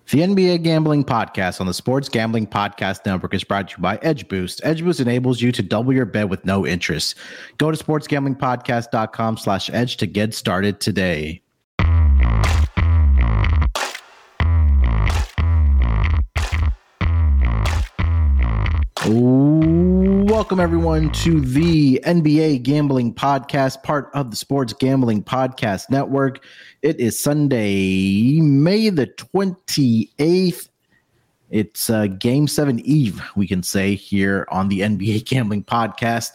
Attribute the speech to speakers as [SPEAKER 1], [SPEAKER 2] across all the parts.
[SPEAKER 1] The NBA Gambling Podcast on the Sports Gambling Podcast Network is brought to you by Edge Boost. Edge Boost enables you to double your bet with no interest. Go to sportsgamblingpodcast.com/edge to get started today. Welcome, everyone, to the NBA Gambling Podcast, part of the Sports Gambling Podcast Network. It is Sunday, May the 28th. It's Game 7 Eve, we can say, here on the NBA Gambling Podcast.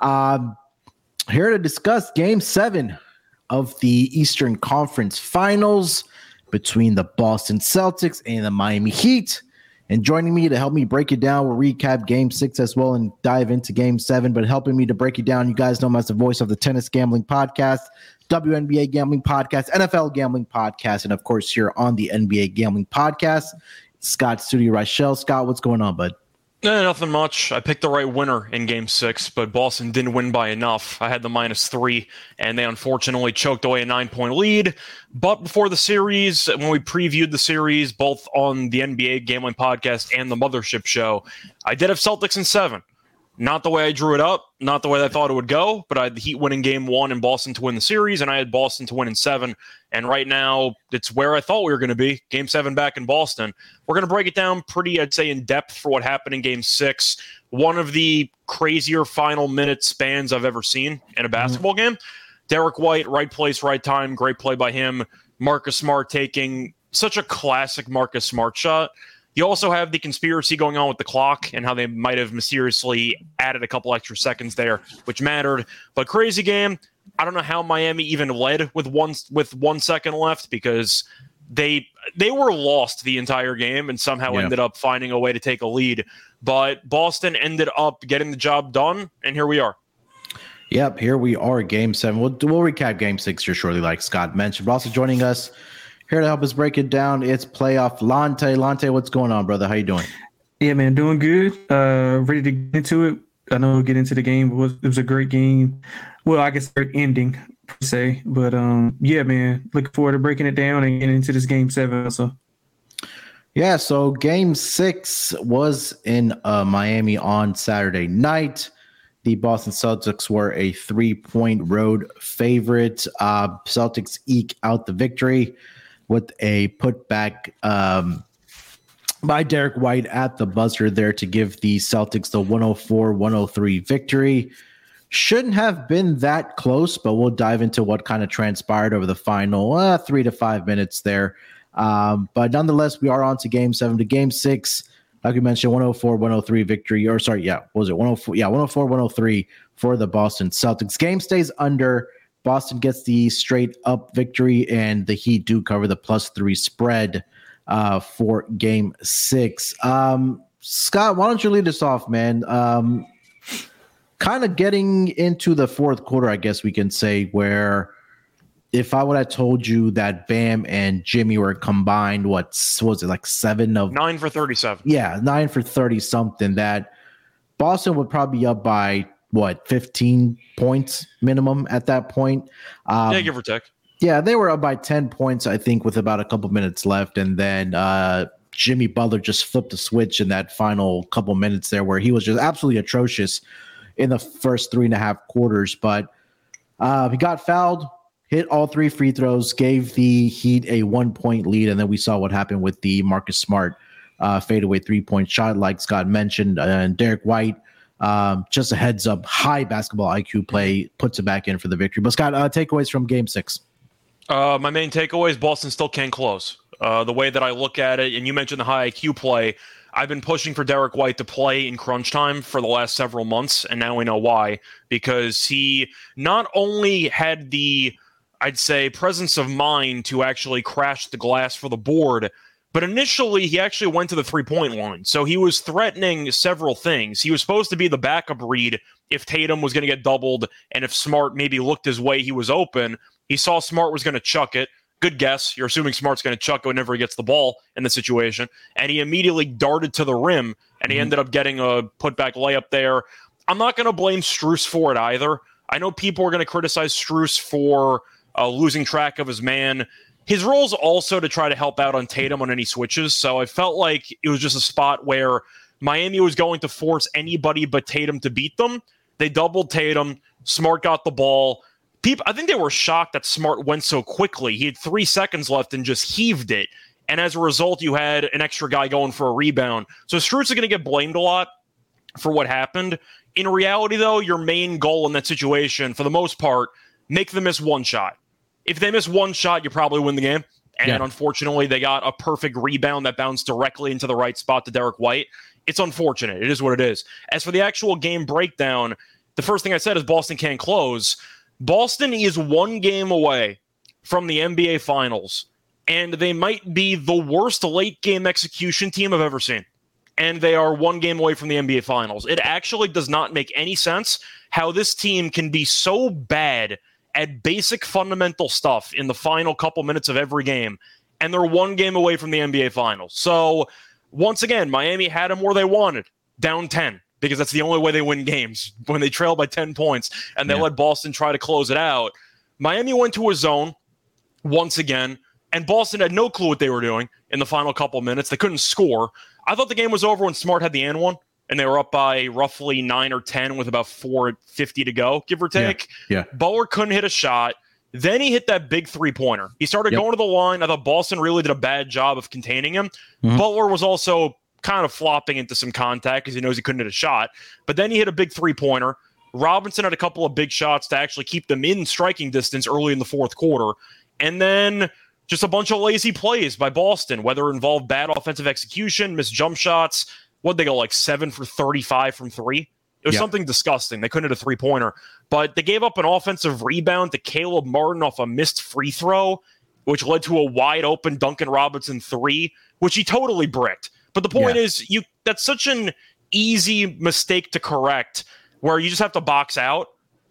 [SPEAKER 1] Here to discuss Game 7 of the Eastern Conference Finals between the Boston Celtics and the Miami Heat. And joining me to help me break it down, we'll recap Game 6 as well and dive into Game 7. But helping me to break it down, you guys know him as the voice of the Tennis Gambling Podcast, WNBA Gambling Podcast, NFL Gambling Podcast, and of course here on the NBA Gambling Podcast, Scott Studio Rochelle. Scott, what's going on, bud?
[SPEAKER 2] Nothing much. I picked the right winner in Game 6, but Boston didn't win by enough. I had the -3, and they unfortunately choked away a 9-point lead. But before the series, when we previewed the series, both on the NBA Gambling Podcast and the Mothership Show, I did have Celtics in 7. Not the way I drew it up, not the way I thought it would go, but I had the Heat winning Game 1 and Boston to win the series, and I had Boston to win in 7. And right now, it's where I thought we were going to be. Game 7 back in Boston. We're going to break it down pretty, I'd say, in depth for what happened in Game 6. One of the crazier final minute spans I've ever seen in a basketball game. Derek White, right place, right time. Great play by him. Marcus Smart taking such a classic Marcus Smart shot. You also have the conspiracy going on with the clock and how they might have mysteriously added a couple extra seconds there, which mattered. But crazy game. I don't know how Miami even led with 1 second left because they were lost the entire game and somehow ended up finding a way to take a lead. But Boston ended up getting the job done, and here we are.
[SPEAKER 1] Yep, here we are, Game 7. We'll recap Game 6 here shortly, like Scott mentioned. But also joining us here to help us break it down, it's playoff Lante. Lante, what's going on, brother? How you doing?
[SPEAKER 3] Yeah, man, doing good. Ready to get into it. I know we'll get into the game. It was a great game. Well, I guess great ending, per se. But, yeah, man, looking forward to breaking it down and getting into this Game 7 also.
[SPEAKER 1] Yeah, so Game 6 was in Miami on Saturday night. The Boston Celtics were a 3-point road favorite. Celtics eke out the victory with a putback by Derek White at the buzzer there to give the Celtics the 104-103 victory. Shouldn't have been that close, but we'll dive into what kind of transpired over the final 3 to 5 minutes there. But nonetheless, we are on to Game 7. To Game 6, like we mentioned, 104-103 victory. Or sorry, yeah, what was it? 104-103 for the Boston Celtics. Game stays under. Boston gets the straight up victory, and the Heat do cover the +3 spread for Game 6. Scott, why don't you lead us off, man? Kind of getting into the fourth quarter, I guess we can say, where if I would have told you that Bam and Jimmy were combined, what was it, like
[SPEAKER 2] 9 for 37?
[SPEAKER 1] Yeah, 9 for 30 something, that Boston would probably be up by 15 points minimum at that point.
[SPEAKER 2] Yeah, give or take.
[SPEAKER 1] Yeah, they were up by 10 points, I think, with about a couple minutes left. And then Jimmy Butler just flipped the switch in that final couple minutes there where he was just absolutely atrocious in the first 3.5 quarters. But he got fouled, hit all 3 free throws, gave the Heat a 1-point lead. And then we saw what happened with the Marcus Smart fadeaway 3-point shot, like Scott mentioned. And Derek White, just a heads up, high basketball IQ play, puts it back in for the victory. But Scott, takeaways from Game 6.
[SPEAKER 2] My main takeaway is Boston still can't close. The way that I look at it, and you mentioned the high IQ play, I've been pushing for Derek White to play in crunch time for the last several months, and now we know why. Because he not only had the, I'd say, presence of mind to actually crash the glass for the board, but initially he actually went to the 3-point line. So he was threatening several things. He was supposed to be the backup read if Tatum was going to get doubled, and if Smart maybe looked his way, he was open. He saw Smart was going to chuck it. Good guess. You're assuming Smart's going to chuck it whenever he gets the ball in the situation. And he immediately darted to the rim, and he ended up getting a putback layup there. I'm not going to blame Strus for it either. I know people are going to criticize Strus for losing track of his man. His role is also to try to help out on Tatum on any switches. So I felt like it was just a spot where Miami was going to force anybody but Tatum to beat them. They doubled Tatum. Smart got the ball. I think they were shocked that Smart went so quickly. He had 3 seconds left and just heaved it. And as a result, you had an extra guy going for a rebound. So Strus is going to get blamed a lot for what happened. In reality, though, your main goal in that situation, for the most part, make them miss one shot. If they miss one shot, you probably win the game. And unfortunately, they got a perfect rebound that bounced directly into the right spot to Derek White. It's unfortunate. It is what it is. As for the actual game breakdown, the first thing I said is Boston can't close. Boston is 1 game away from the NBA Finals, and they might be the worst late-game execution team I've ever seen. And they are 1 game away from the NBA Finals. It actually does not make any sense how this team can be so bad at basic fundamental stuff in the final couple minutes of every game, and they're 1 game away from the NBA Finals. So, once again, Miami had them where they wanted, down 10, because that's the only way they win games, when they trail by 10 points, and they let Boston try to close it out. Miami went to a zone, once again, and Boston had no clue what they were doing in the final couple minutes. They couldn't score. I thought the game was over when Smart had the and one, and they were up by roughly 9 or 10 with about 4:50 to go, give or take.
[SPEAKER 1] Yeah.
[SPEAKER 2] Butler couldn't hit a shot. Then he hit that big 3-pointer. He started going to the line. I thought Boston really did a bad job of containing him. Butler was also kind of flopping into some contact because he knows he couldn't hit a shot. But then he hit a big 3-pointer. Robinson had a couple of big shots to actually keep them in striking distance early in the fourth quarter. And then just a bunch of lazy plays by Boston, whether it involved bad offensive execution, missed jump shots. What'd they go, like 7 for 35 from 3? It was something disgusting. They couldn't hit a 3-pointer. But they gave up an offensive rebound to Caleb Martin off a missed free throw, which led to a wide-open Duncan Robinson 3, which he totally bricked. But the point is, that's such an easy mistake to correct where you just have to box out.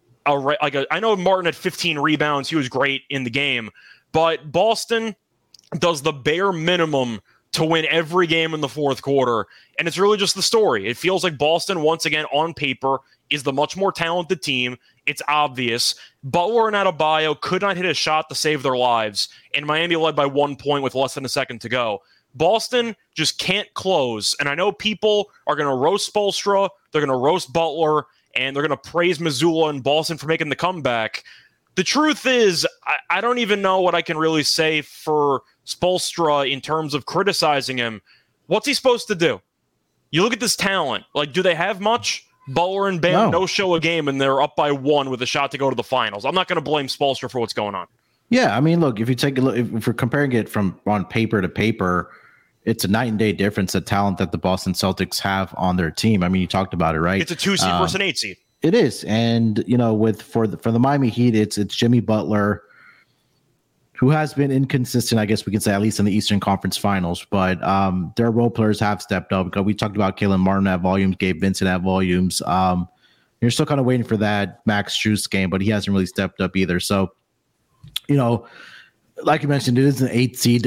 [SPEAKER 2] I know Martin had 15 rebounds. He was great in the game. But Boston does the bare minimum to win every game in the fourth quarter. And it's really just the story. It feels like Boston, once again, on paper, is the much more talented team. It's obvious. Butler and Adebayo could not hit a shot to save their lives. And Miami led by 1 point with less than a second to go. Boston just can't close. And I know people are going to roast Spoelstra. They're going to roast Butler. And they're going to praise Mazzulla and Boston for making the comeback. The truth is, I don't even know what I can really say for Spoelstra in terms of criticizing him. What's he supposed to do? You look at this talent. Like, do they have much? Butler and Bam no show a game, and they're up by 1 with a shot to go to the finals. I'm not going to blame Spoelstra for what's going on.
[SPEAKER 1] Yeah, I mean, look, if you take a look, if we're comparing it from on paper to paper, it's a night and day difference, the talent that the Boston Celtics have on their team. I mean, you talked about it, right?
[SPEAKER 2] It's a 2 seed versus an 8 seed.
[SPEAKER 1] It is, and you know, for the Miami Heat, it's Jimmy Butler, who has been inconsistent, I guess we can say, at least in the Eastern Conference Finals. But their role players have stepped up. Because we talked about Caleb Martin at volumes, Gabe Vincent at volumes. You're still kind of waiting for that Max Strus game, but he hasn't really stepped up either. So, you know, like you mentioned, it is an 8 seed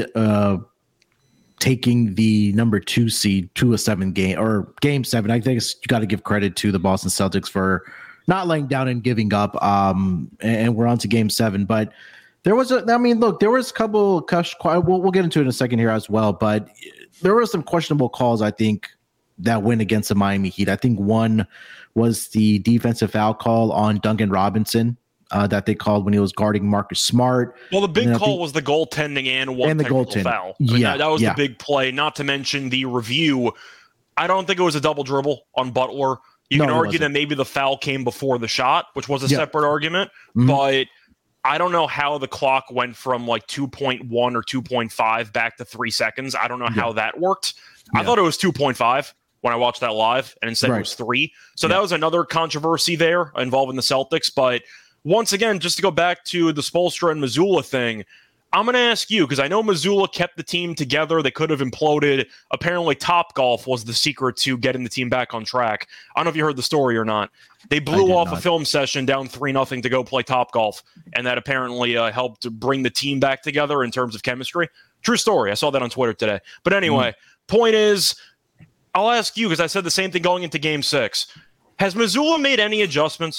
[SPEAKER 1] taking the number 2 seed to a 7 game or game 7. I think you got to give credit to the Boston Celtics for not laying down and giving up. And we're on to game 7. But there was a couple, we'll get into it in a second here as well. But there were some questionable calls, I think, that went against the Miami Heat. I think one was the defensive foul call on Duncan Robinson. That they called when he was guarding Marcus Smart.
[SPEAKER 2] Well, the big call was the goaltending and one technical foul. That was the big play, not to mention the review. I don't think it was a double dribble on Butler. You can argue that maybe the foul came before the shot, which was a separate argument. But I don't know how the clock went from like 2.1 or 2.5 back to 3 seconds. I don't know how that worked. I thought it was 2.5 when I watched that live, and instead it was 3. So that was another controversy there involving the Celtics. But once again, just to go back to the Spoelstra and Mazzulla thing, I'm going to ask you, because I know Mazzulla kept the team together. They could have imploded. Apparently, Topgolf was the secret to getting the team back on track. I don't know if you heard the story or not. They blew off a film session down 3-0 to go play Topgolf, and that apparently helped bring the team back together in terms of chemistry. True story. I saw that on Twitter today. But anyway, point is, I'll ask you, because I said the same thing going into Game 6. Has Mazzulla made any adjustments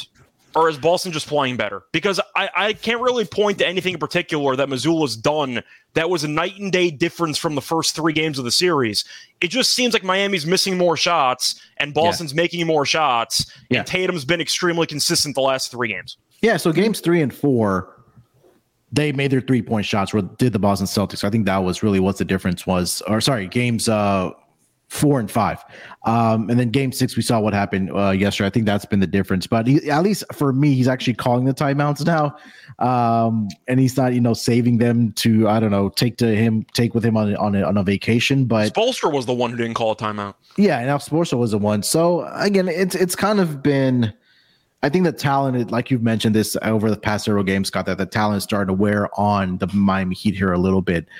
[SPEAKER 2] Or is Boston just playing better? Because I can't really point to anything in particular that Missoula's done that was a night and day difference from the first 3 games of the series. It just seems like Miami's missing more shots and Boston's making more shots. And Tatum's been extremely consistent the last 3 games.
[SPEAKER 1] Yeah, so games 3 and 4, they made their 3-point shots, or did the Boston Celtics. I think that was really what the difference was. Or sorry, games 4 and 5. And then game 6, we saw what happened yesterday. I think that's been the difference. But at least for me, he's actually calling the timeouts now. And he's not, saving them to, I don't know, take with him on a vacation. But
[SPEAKER 2] Spoelstra was the one who didn't call a timeout.
[SPEAKER 1] Yeah, and now Spoelstra was the one. So again, it's kind of been, I think the talent, like you've mentioned this over the past several games, Scott, that the talent is starting to wear on the Miami Heat here a little bit.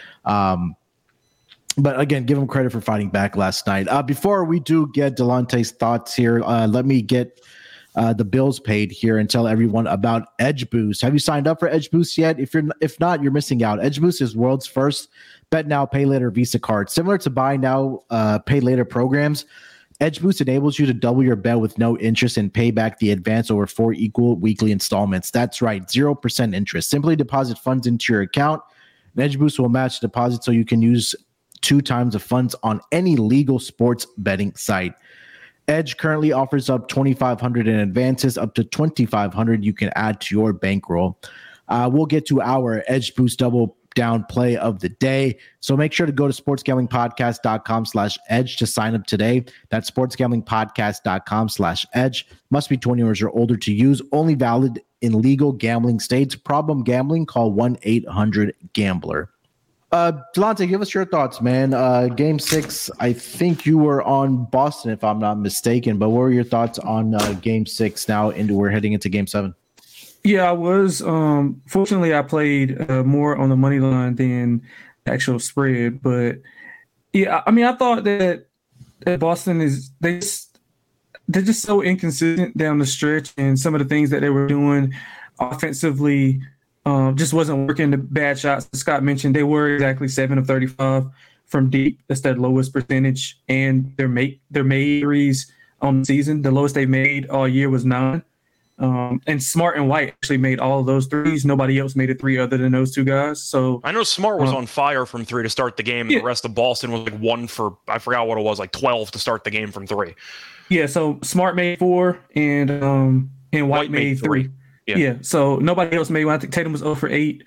[SPEAKER 1] But again, give him credit for fighting back last night. Before we do get Delonte's thoughts here, let me get the bills paid here and tell everyone about Edge Boost. Have you signed up for Edge Boost yet? If not, you're missing out. Edge Boost is world's first bet now, pay later Visa card. Similar to buy now, pay later programs, Edge Boost enables you to double your bet with no interest and pay back the advance over 4 equal weekly installments. That's right, 0% interest. Simply deposit funds into your account. And Edge Boost will match the deposit so you can use 2 times the funds on any legal sports betting site. Edge currently offers up $2,500 in advances, up to $2,500 you can add to your bankroll. We'll get to our Edge Boost double down play of the day. So make sure to go to sportsgamblingpodcast.com/edge to sign up today. That's sportsgamblingpodcast.com/edge. Must be 20 years or older to use. Only valid in legal gambling states. Problem gambling? Call 1-800-GAMBLER. Delonte, give us your thoughts, man. Game 6, I think you were on Boston, if I'm not mistaken. But what were your thoughts on Game 6 now? We're heading into Game 7.
[SPEAKER 3] Yeah, I was. Fortunately, I played more on the money line than the actual spread. But yeah, I mean, I thought that Boston they're just so inconsistent down the stretch, and some of the things that they were doing offensively just wasn't working. The bad shots Scott mentioned, they were exactly 7 of 35 from deep. That's their lowest percentage, and their made threes on the season. The lowest they made all year was 9. And Smart and White actually made all of those threes. Nobody else made a 3 other than those 2 guys. So
[SPEAKER 2] I know Smart was on fire from 3 to start the game, and the rest of Boston was like 1 for, I forgot what it was, like 12 to start the game from 3.
[SPEAKER 3] Yeah, so Smart made 4 and White made 3. Yeah, so nobody else made 1. I think Tatum was 0 for 8.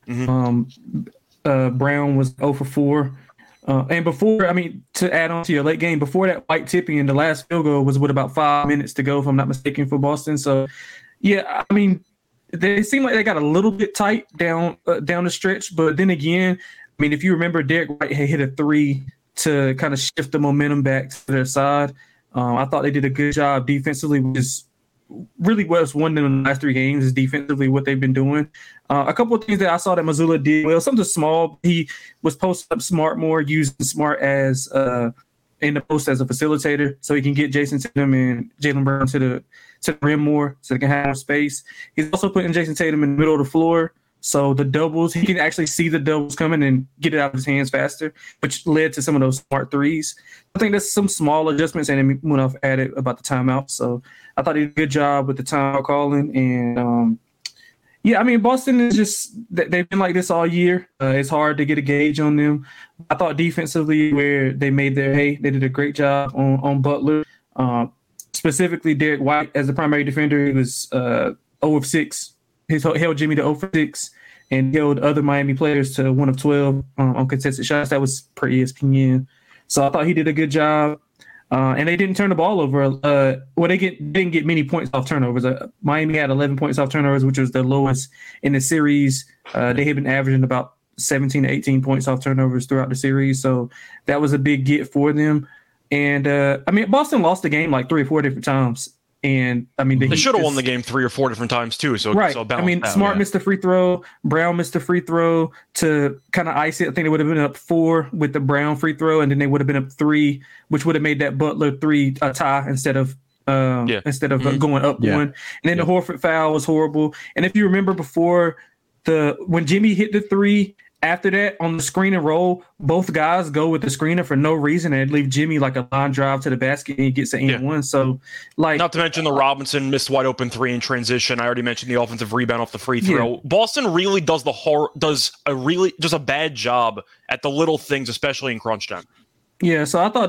[SPEAKER 3] Mm-hmm. Brown was 0 for 4. And before, I mean, to add on to your late game, before that White tipping in the last field goal was with about 5 minutes to go, if I'm not mistaken, for Boston. So, yeah, I mean, they seem like they got a little bit tight down the stretch. But then again, I mean, if you remember, Derek White had hit a 3 to kind of shift the momentum back to their side. I thought they did a good job defensively, which is really what's won them in the last 3 games is defensively what they've been doing. A couple of things that I saw that Mazzulla did well, something small. He was posting up Smart more, using Smart as in the post as a facilitator, so he can get Jason Tatum and Jaylen Brown to the rim more, so they can have more space. He's also putting Jason Tatum in the middle of the floor, so the doubles, he can actually see the doubles coming and get it out of his hands faster, which led to some of those smart threes. I think that's some small adjustments, and then went off at it about the timeout. So I thought he did a good job with the timeout calling. And, yeah, I mean, Boston is just – they've been like this all year. It's hard to get a gauge on them. I thought defensively where they made their hay, they did a great job on Butler. Specifically, Derek White as the primary defender, he was 0 of 6. He held Jimmy to 0 for 6 and held other Miami players to 1 of 12 on contested shots. That was per ESPN. So I thought he did a good job. And they didn't turn the ball over. They didn't get many points off turnovers. Miami had 11 points off turnovers, which was the lowest in the series. They had been averaging about 17 to 18 points off turnovers throughout the series. So that was a big get for them. And, I mean, Boston lost the game like 3 or 4 different times. And I mean,
[SPEAKER 2] they should have won the game 3 or 4 different times too. So
[SPEAKER 3] right.
[SPEAKER 2] So
[SPEAKER 3] I mean, Smart missed the free throw, Brown missed the free throw to kind of ice it. I think they would have been up 4 with the Brown free throw, and then they would have been up 3, which would have made that Butler 3 a tie instead of going up 1. And then the Horford foul was horrible. And if you remember before when Jimmy hit the 3 after that, on the screen and roll, both guys go with the screener for no reason and leave Jimmy like a line drive to the basket and he gets an and one. So, like,
[SPEAKER 2] not to mention the Robinson missed wide open 3 in transition. I already mentioned the offensive rebound off the free throw. Yeah. Boston really does a bad job at the little things, especially in crunch time.
[SPEAKER 3] Yeah, so I thought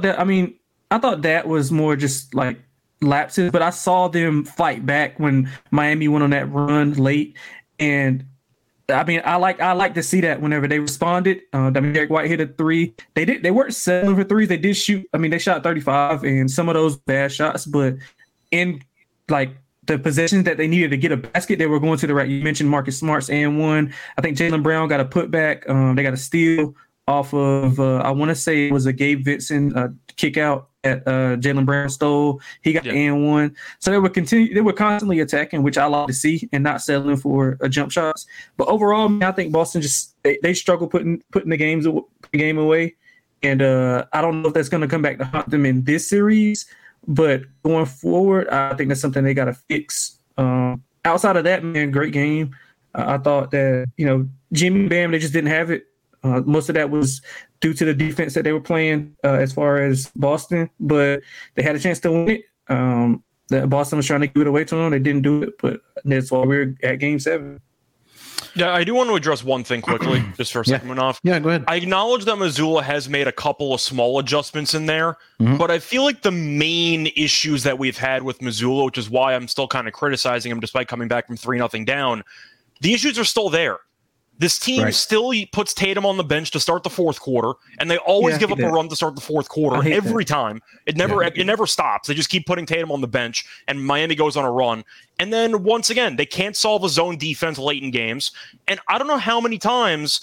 [SPEAKER 3] that was more just like lapses, but I saw them fight back when Miami went on that run late, and I mean, I like to see that whenever they responded. Derek White hit a 3. They weren't settling for threes. They did shoot. I mean, they shot 35 and some of those bad shots, but in like the possessions that they needed to get a basket, they were going to the right. You mentioned Marcus Smart's and one. I think Jaylen Brown got a putback. They got a steal off of I want to say it was a Gabe Vincent kick out at Jaylen Brown stole. He got and one. So they were constantly attacking, which I like to see, and not settling for jump shots. But overall, I think Boston just they struggle putting the game away. And I don't know if that's going to come back to haunt them in this series, but going forward, I think that's something they got to fix. Outside of that, man, great game. I thought that, Jimmy Bam, they just didn't have it. Most of that was due to the defense that they were playing as far as Boston, but they had a chance to win it. That Boston was trying to give it away to them. They didn't do it, but that's why we're at Game 7.
[SPEAKER 2] Yeah, I do want to address one thing quickly, just for a second off.
[SPEAKER 1] Yeah, go ahead.
[SPEAKER 2] I acknowledge that Mazzulla has made a couple of small adjustments in there, but I feel like the main issues that we've had with Mazzulla, which is why I'm still kind of criticizing him despite coming back from 3-0 down, the issues are still there. This team still puts Tatum on the bench to start the fourth quarter, and they always give up a run to start the fourth quarter every time. It never stops. They just keep putting Tatum on the bench, and Miami goes on a run. And then once again, they can't solve a zone defense late in games. And I don't know how many times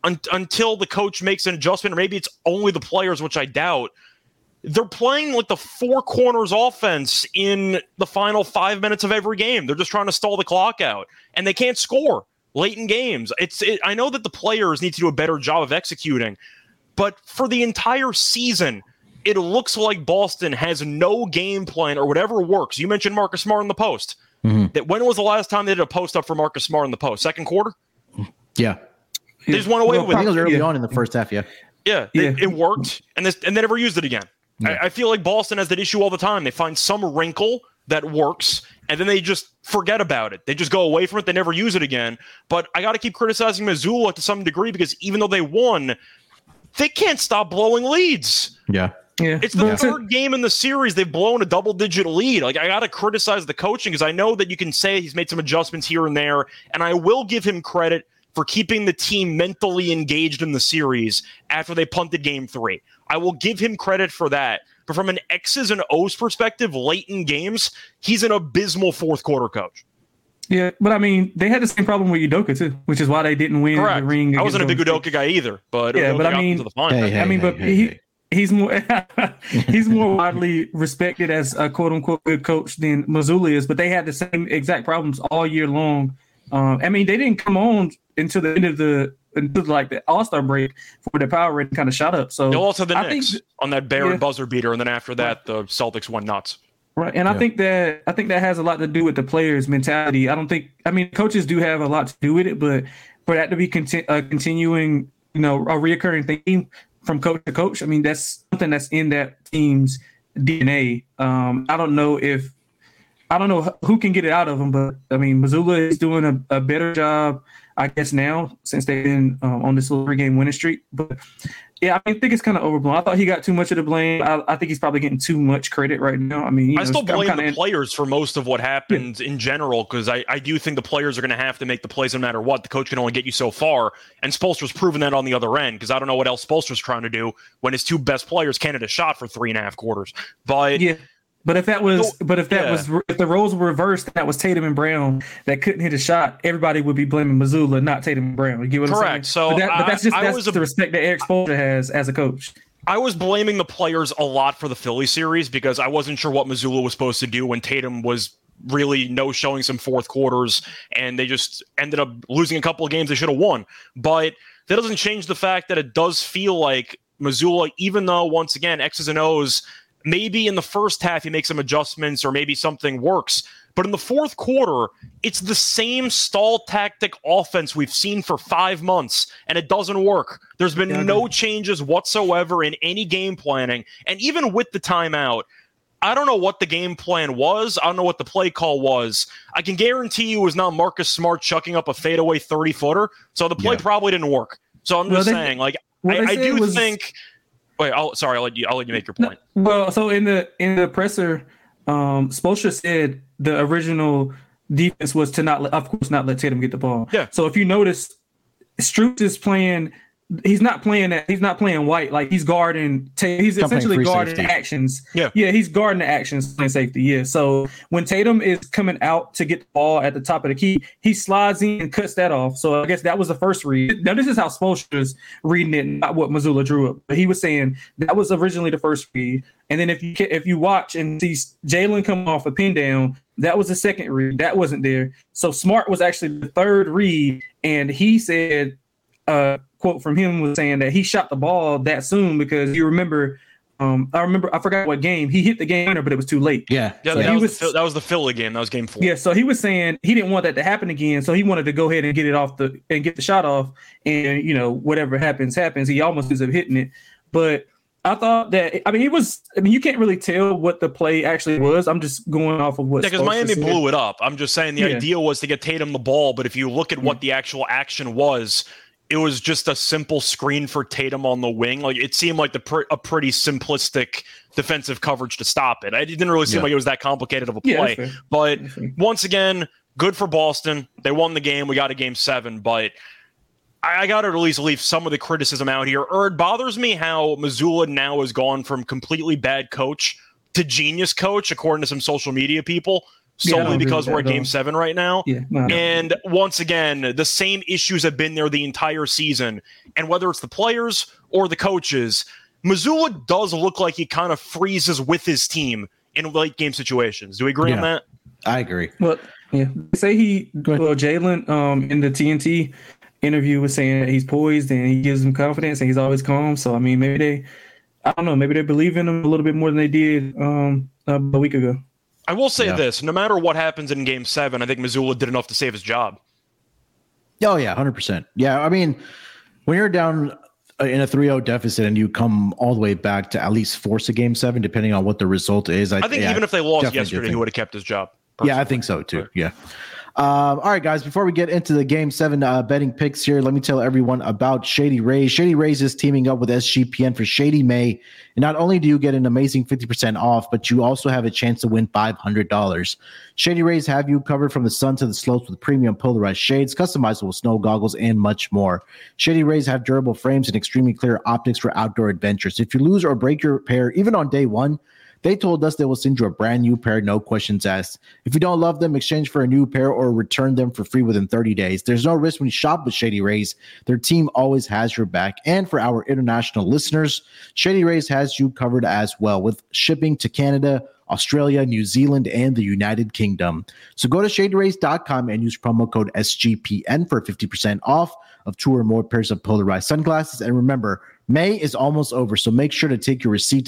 [SPEAKER 2] until the coach makes an adjustment, or maybe it's only the players, which I doubt. They're playing like the four corners offense in the final 5 minutes of every game. They're just trying to stall the clock out, and they can't score late in games. I know that the players need to do a better job of executing, but for the entire season, it looks like Boston has no game plan or whatever works. You mentioned Marcus Smart in the post. That when was the last time they did a post up for Marcus Smart in the post? Second quarter?
[SPEAKER 1] Yeah.
[SPEAKER 2] They just went away with it.
[SPEAKER 1] I think it was early on in the first half, yeah.
[SPEAKER 2] It worked, and they never used it again. Yeah. I feel like Boston has that issue all the time. They find some wrinkle that works, and then they just forget about it. They just go away from it. They never use it again. But I got to keep criticizing Mazzulla to some degree because even though they won, they can't stop blowing leads.
[SPEAKER 1] Yeah.
[SPEAKER 2] It's the third game in the series they've blown a double-digit lead. Like, I got to criticize the coaching because I know that you can say he's made some adjustments here and there, and I will give him credit for keeping the team mentally engaged in the series after they punted Game 3. I will give him credit for that. But from an X's and O's perspective, late in games, he's an abysmal fourth quarter coach.
[SPEAKER 3] Yeah, but I mean, they had the same problem with Udoka too, which is why they didn't win the ring.
[SPEAKER 2] I wasn't a big Udoka guy either, but
[SPEAKER 3] I mean, he's more he's more widely respected as a quote unquote good coach than Mazzulla is. But they had the same exact problems all year long. I mean, they didn't come on until the end of the All-Star break for the power rating kind of shot up. So
[SPEAKER 2] they'll also the Knicks on that Barrett buzzer beater, and then after that, the Celtics went nuts.
[SPEAKER 3] Right, and I think that has a lot to do with the players' mentality. Coaches do have a lot to do with it, but for that to be continuing, a reoccurring theme from coach to coach, I mean, that's something that's in that team's DNA. I don't know who can get it out of them, but I mean, Mazzulla is doing a better job, I guess, now since they've been on this little 3-game winning streak. But yeah, I think it's kind of overblown. I thought he got too much of the blame. I think he's probably getting too much credit right now. I mean,
[SPEAKER 2] I still blame the players for most of what happened in general, because I do think the players are going to have to make the plays no matter what. The coach can only get you so far, and Spoelstra's proven that on the other end, because I don't know what else Spoelstra's trying to do when his two best players can't hit a shot for 3.5 quarters. But
[SPEAKER 3] yeah. But if the roles were reversed, that was Tatum and Brown that couldn't hit a shot, everybody would be blaming Mazzulla, not Tatum and Brown. You get what I'm saying?
[SPEAKER 2] So
[SPEAKER 3] that's the respect that Erik Spoelstra has as a coach.
[SPEAKER 2] I was blaming the players a lot for the Philly series because I wasn't sure what Mazzulla was supposed to do when Tatum was really showing some fourth quarters, and they just ended up losing a couple of games they should have won. But that doesn't change the fact that it does feel like Mazzulla, even though, once again, X's and O's maybe in the first half you make some adjustments or maybe something works. But in the fourth quarter, it's the same stall tactic offense we've seen for 5 months, and it doesn't work. There's been no changes whatsoever in any game planning. And even with the timeout, I don't know what the game plan was. I don't know what the play call was. I can guarantee you it was not Marcus Smart chucking up a fadeaway 30-footer, so the play probably didn't work. So I'm just saying, like, I do think – wait, I'll let you make your point.
[SPEAKER 3] Well, so in the presser, Spoelstra said the original defense was to not let Tatum get the ball.
[SPEAKER 2] Yeah.
[SPEAKER 3] So if you notice, Strus is playing. He's not playing white. Like he's guarding. He's essentially guarding safety. Actions.
[SPEAKER 2] Yeah.
[SPEAKER 3] He's guarding the actions, playing safety. Yeah. So when Tatum is coming out to get the ball at the top of the key, he slides in and cuts that off. So I guess that was the first read. Now this is how Spoelstra's reading it, not what Mazzulla drew up. But he was saying that was originally the first read. And then if you watch and see Jalen come off a pin down, that was the second read. That wasn't there. So Smart was actually the third read, and he said, quote from him was saying that he shot the ball that soon because you remember. I forgot what game he hit the game winner, but it was too late.
[SPEAKER 1] Yeah,
[SPEAKER 2] so that was the Philly game. That was game 4.
[SPEAKER 3] Yeah, so he was saying he didn't want that to happen again, so he wanted to go ahead and get the shot off, and whatever happens. He almost ends up hitting it, but. I thought that you can't really tell what the play actually was. I'm just going off of what.
[SPEAKER 2] Yeah, because Miami blew it up. I'm just saying the idea was to get Tatum the ball, but if you look at what the actual action was, it was just a simple screen for Tatum on the wing. Like it seemed like a pretty simplistic defensive coverage to stop it. It didn't really seem like it was that complicated of a play.
[SPEAKER 3] Yeah,
[SPEAKER 2] but once again, good for Boston. They won the game. We got a game 7, but. I got to at least leave some of the criticism out here. It bothers me how Mazzulla now has gone from completely bad coach to genius coach, according to some social media people, solely because we're at Game 7 right now.
[SPEAKER 3] Yeah, no.
[SPEAKER 2] And once again, the same issues have been there the entire season. And whether it's the players or the coaches, Mazzulla does look like he kind of freezes with his team in late game situations. Do we agree on that?
[SPEAKER 1] I agree.
[SPEAKER 3] Well, yeah. Say Jalen in the TNT interview was saying that he's poised and he gives them confidence and he's always calm. So maybe they believe in him a little bit more than they did a week ago.
[SPEAKER 2] I will say this: no matter what happens in Game 7, I think Mazzulla did enough to save his job.
[SPEAKER 1] Oh yeah, 100%. Yeah, I mean, when you're down in a 3-0 deficit and you come all the way back to at least force a Game 7, depending on what the result is,
[SPEAKER 2] I think even if they lost yesterday, he would have kept his job.
[SPEAKER 1] Personally. Yeah, I think so too. Yeah. All right, guys, before we get into the Game 7 betting picks here, let me tell everyone about Shady Rays. Shady Rays is teaming up with SGPN for Shady May. And not only do you get an amazing 50% off, but you also have a chance to win $500. Shady Rays have you covered from the sun to the slopes with premium polarized shades, customizable snow goggles, and much more. Shady Rays have durable frames and extremely clear optics for outdoor adventures. If you lose or break your pair, even on day 1, they told us they will send you a brand new pair, no questions asked. If you don't love them, exchange for a new pair or return them for free within 30 days. There's no risk when you shop with Shady Rays. Their team always has your back. And for our international listeners, Shady Rays has you covered as well with shipping to Canada, Australia, New Zealand, and the United Kingdom. So go to shadyrays.com and use promo code SGPN for 50% off of 2 or more pairs of polarized sunglasses. And remember, May is almost over, so make sure to take your receipt to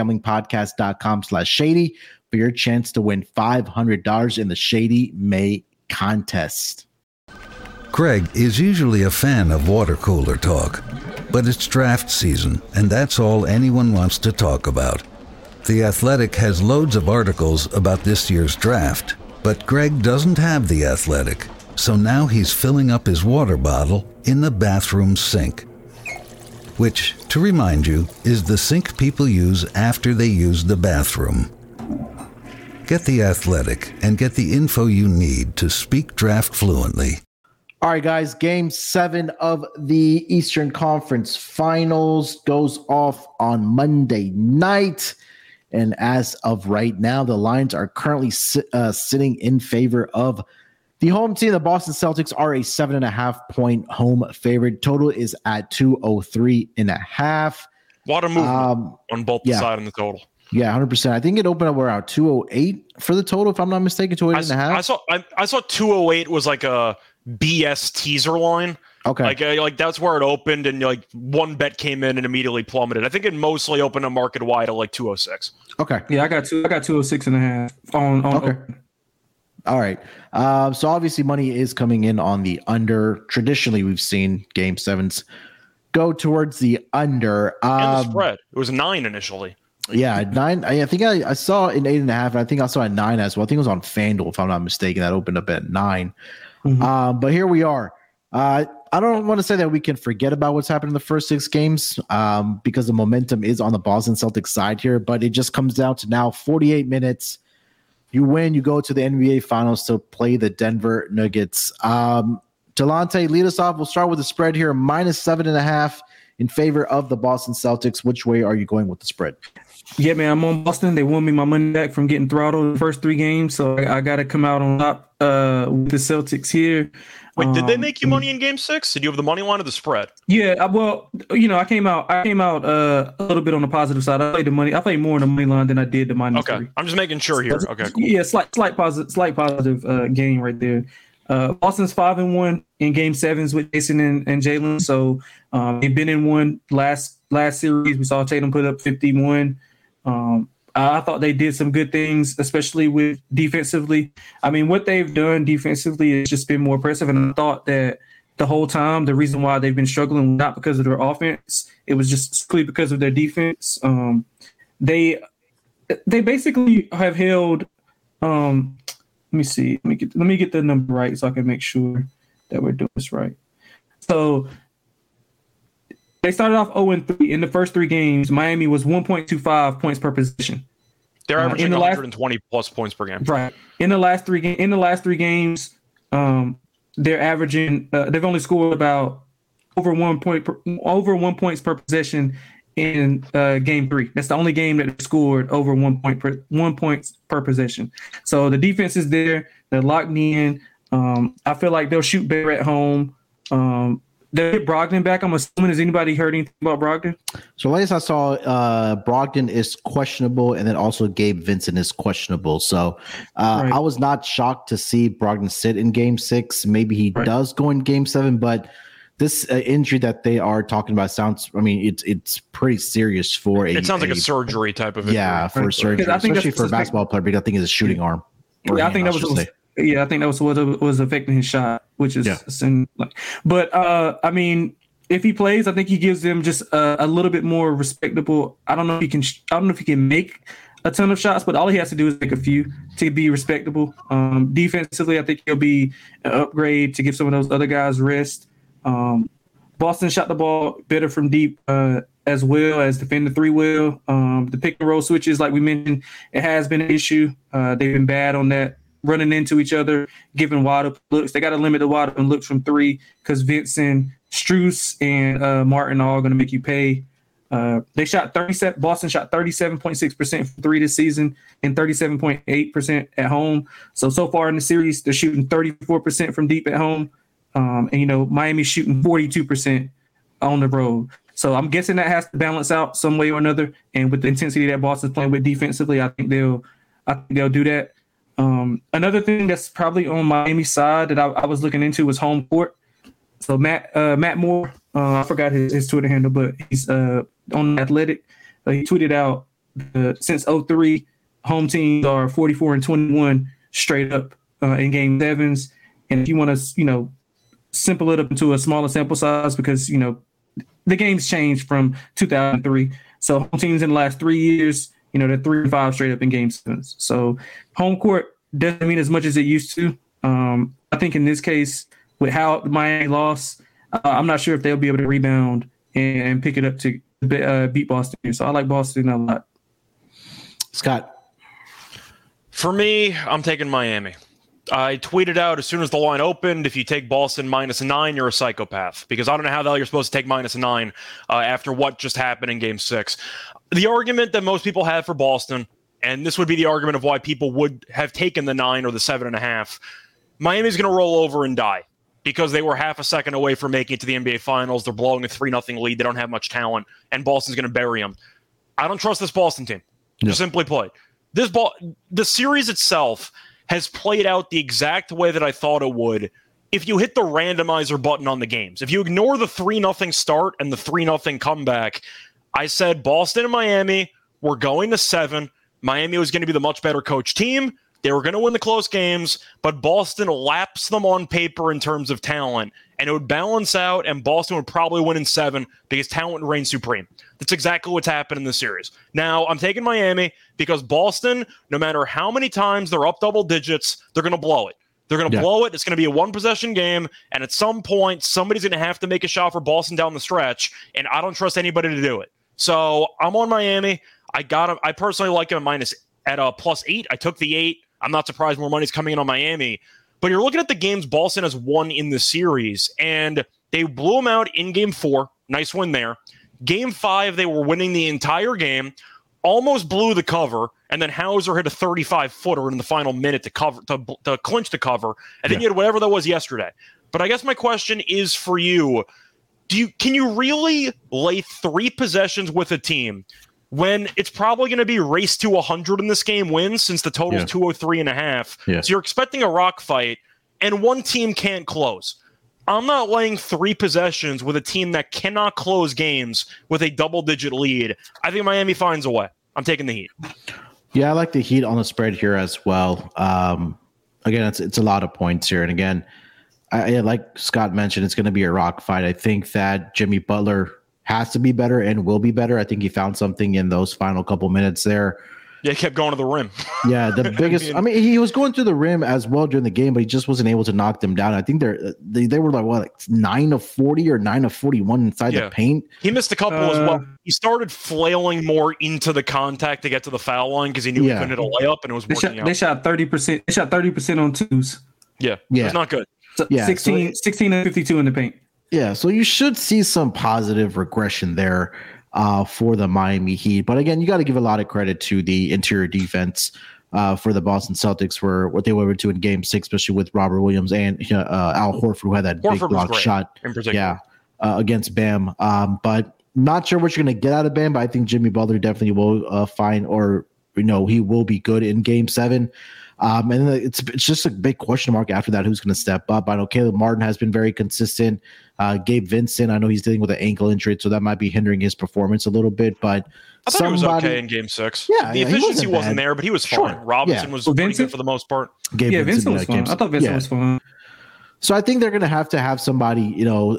[SPEAKER 1] sportsgamblingpodcast.com/shady for your chance to win $500 in the Shady May contest.
[SPEAKER 4] Greg is usually a fan of water cooler talk, but it's draft season, and that's all anyone wants to talk about. The Athletic has loads of articles about this year's draft, but Greg doesn't have The Athletic, so now he's filling up his water bottle in the bathroom sink. Which, to remind you, is the sink people use after they use the bathroom. Get The Athletic and get the info you need to speak draft fluently.
[SPEAKER 1] All right, guys, Game 7 of the Eastern Conference Finals goes off on Monday night. And as of right now, the lines are currently sitting in favor of the home team. The Boston Celtics are a 7.5-point home favorite. Total is at 203.5.
[SPEAKER 2] A lot of movement on both sides and the total.
[SPEAKER 1] Yeah, 100%. I think it opened up around 208 for the total, if I'm not mistaken, 208.5.
[SPEAKER 2] I saw 208 was like a BS teaser line.
[SPEAKER 1] Okay.
[SPEAKER 2] Like that's where it opened, and like one bet came in and immediately plummeted. I think it mostly opened a market wide at like 206.
[SPEAKER 1] Okay.
[SPEAKER 3] Yeah, I got 206.5 on
[SPEAKER 1] Okay.
[SPEAKER 3] open.
[SPEAKER 1] All right. So obviously money is coming in on the under. Traditionally, we've seen game sevens go towards the under.
[SPEAKER 2] And the spread. It was 9 initially.
[SPEAKER 1] Yeah, 9. I think I saw in 8.5. And I think I saw at 9 as well. I think it was on FanDuel, if I'm not mistaken. That opened up at 9. But here we are. I don't want to say that we can forget about what's happened in the first 6 games because the momentum is on the Boston Celtics side here. But it just comes down to now 48 minutes. You win, you go to the NBA Finals to play the Denver Nuggets. Delonte, lead us off. We'll start with the spread here, -7.5 in favor of the Boston Celtics. Which way are you going with the spread?
[SPEAKER 3] Yeah, man, I'm on Boston. They won me my money back from getting throttled the first 3 games, so I got to come out on top with the Celtics here.
[SPEAKER 2] Wait, did they make you money in Game 6? Did you have the money line or the spread?
[SPEAKER 3] Yeah, well, I came out a little bit on the positive side. I played more on the money line than I did the -3.
[SPEAKER 2] Okay, I'm just making sure here. Okay, cool.
[SPEAKER 3] Yeah, slight positive gain right there. Boston's 5-1 in Game 7s with Jason and Jalen, so they've been in one last series. We saw Tatum put up 51. I thought they did some good things, especially with defensively. I mean, what they've done defensively has just been more impressive. And I thought that the whole time, the reason why they've been struggling, not because of their offense, it was just strictly because of their defense. They basically have held. Let me see. Let me get the number right so I can make sure that we're doing this right. So they started off 0-3 in the first 3 games. Miami was 1.25 points per possession.
[SPEAKER 2] They're averaging 120 plus points per game.
[SPEAKER 3] Right. In the last 3 games, they're averaging. They've only scored about over 1 points per possession in Game 3. That's the only game that they scored over 1 points per possession. So the defense is there. They're locked in. I feel like they'll shoot better at home. They get Brogdon back. I'm assuming. Has anybody heard anything about Brogdon?
[SPEAKER 1] So latest I saw, Brogdon is questionable, and then also Gabe Vincent is questionable. So
[SPEAKER 3] Right.
[SPEAKER 1] I was not shocked to see Brogdon sit in Game 6. Maybe he does go in Game 7, but this injury that they are talking about sounds. I mean, it's pretty serious for a.
[SPEAKER 2] It sounds like a surgery type of injury.
[SPEAKER 1] Yeah, for surgery,
[SPEAKER 3] I think
[SPEAKER 1] especially for a basketball player. Because I think it's a shooting arm.
[SPEAKER 3] Yeah, I think that was. Yeah, I think that was what was affecting his shot, which is But I mean, if he plays, I think he gives them just a little bit more respectable. I don't know if he can make a ton of shots, but all he has to do is make a few to be respectable. Defensively, I think he'll be an upgrade to give some of those other guys rest. Boston shot the ball better from deep as well as defend the 3 well. The pick and roll switches, like we mentioned, it has been an issue. They've been bad on that. Running into each other, giving wide open looks. They got to limit the wide open looks from 3 because Vincent, Strus, and Martin are all going to make you pay. They shot 37. Boston shot 37.6% from 3 this season and 37.8% at home. So far in the series, they're shooting 34% from deep at home. And Miami's shooting 42% on the road. So I'm guessing that has to balance out some way or another. And with the intensity that Boston's playing with defensively, I think they'll do that. Another thing that's probably on Miami's side that I was looking into was home court. So Matt Moore, I forgot his Twitter handle, but he's on Athletic. He tweeted out since 2003, home teams are 44-21 straight up in Game 7s. And if you want to, simple it up into a smaller sample size, because the game's changed from 2003. So home teams in the last 3 years, they're 3-5 straight up in Game 7s. So home court doesn't mean as much as it used to. I think in this case, with how Miami lost, I'm not sure if they'll be able to rebound and pick it up to beat Boston. So I like Boston a lot.
[SPEAKER 1] Scott.
[SPEAKER 2] For me, I'm taking Miami. I tweeted out as soon as the line opened, if you take Boston -9, you're a psychopath. Because I don't know how the hell you're supposed to take -9 after what just happened in Game 6. The argument that most people have for Boston, and this would be the argument of why people would have taken the 9 or the 7.5, Miami's going to roll over and die because they were half a second away from making it to the NBA Finals. They're blowing a 3-0 lead. They don't have much talent, and Boston's going to bury them. I don't trust this Boston team.
[SPEAKER 1] No.
[SPEAKER 2] Simply put. The series itself has played out the exact way that I thought it would if you hit the randomizer button on the games, if you ignore the 3-0 start and the 3-0 comeback, I said Boston and Miami were going to 7. Miami was going to be the much better coach team. They were going to win the close games, but Boston laps them on paper in terms of talent, and it would balance out, and Boston would probably win in 7 because talent reigns supreme. That's exactly what's happened in this series. Now, I'm taking Miami because Boston, no matter how many times they're up double digits, they're going to blow it. They're going to blow it. It's going to be a one-possession game, and at some point, somebody's going to have to make a shot for Boston down the stretch, and I don't trust anybody to do it. So I'm on Miami. I personally like him at a +8. I took the 8. I'm not surprised more money's coming in on Miami. But you're looking at the games Boston has won in the series, and they blew them out in Game 4. Nice win there. Game 5, they were winning the entire game, almost blew the cover, and then Hauser hit a 35-footer in the final minute to clinch the cover, and then you had whatever that was yesterday. But I guess my question is for you, can you really lay 3 possessions with a team when it's probably going to be race to 100 in this game wins since the total's 203.5? Yeah. So you're expecting a rock fight, and one team can't close. I'm not laying 3 possessions with a team that cannot close games with a double-digit lead. I think Miami finds a way. I'm taking the Heat.
[SPEAKER 1] Yeah, I like the Heat on the spread here as well. Again, it's a lot of points here. And again, like Scott mentioned, it's going to be a rock fight. I think that Jimmy Butler has to be better and will be better. I think he found something in those final couple minutes there.
[SPEAKER 2] Yeah, he kept going to the rim.
[SPEAKER 1] Yeah, the biggest. He was going to the rim as well during the game, but he just wasn't able to knock them down. I think they were like 9 of 40 or 9 of 41 inside the paint.
[SPEAKER 2] He missed a couple as well. He started flailing more into the contact to get to the foul line because he knew he couldn't hit a layup, and it was working out.
[SPEAKER 3] They shot 30%. They shot 30% on twos.
[SPEAKER 2] Yeah, it's not good.
[SPEAKER 3] So 16 and 52 in the paint.
[SPEAKER 1] Yeah, so you should see some positive regression there for the Miami Heat. But again, you got to give a lot of credit to the interior defense for the Boston Celtics for what they were able to do in Game 6, especially with Robert Williams and Al Horford, who had that big block shot against Bam. But not sure what you're going to get out of Bam, but I think Jimmy Butler definitely will find, or he will be good in Game 7. And then it's just a big question mark after that. Who's going to step up? I know Caleb Martin has been very consistent. Gabe Vincent, I know he's dealing with an ankle injury, so that might be hindering his performance a little bit. But
[SPEAKER 2] I thought he was okay in Game 6.
[SPEAKER 1] Yeah,
[SPEAKER 2] the efficiency wasn't there, but he was fine. Robinson was pretty good for the most part.
[SPEAKER 3] Vincent was fine. I thought Vincent was fine.
[SPEAKER 1] So I think they're going to have somebody,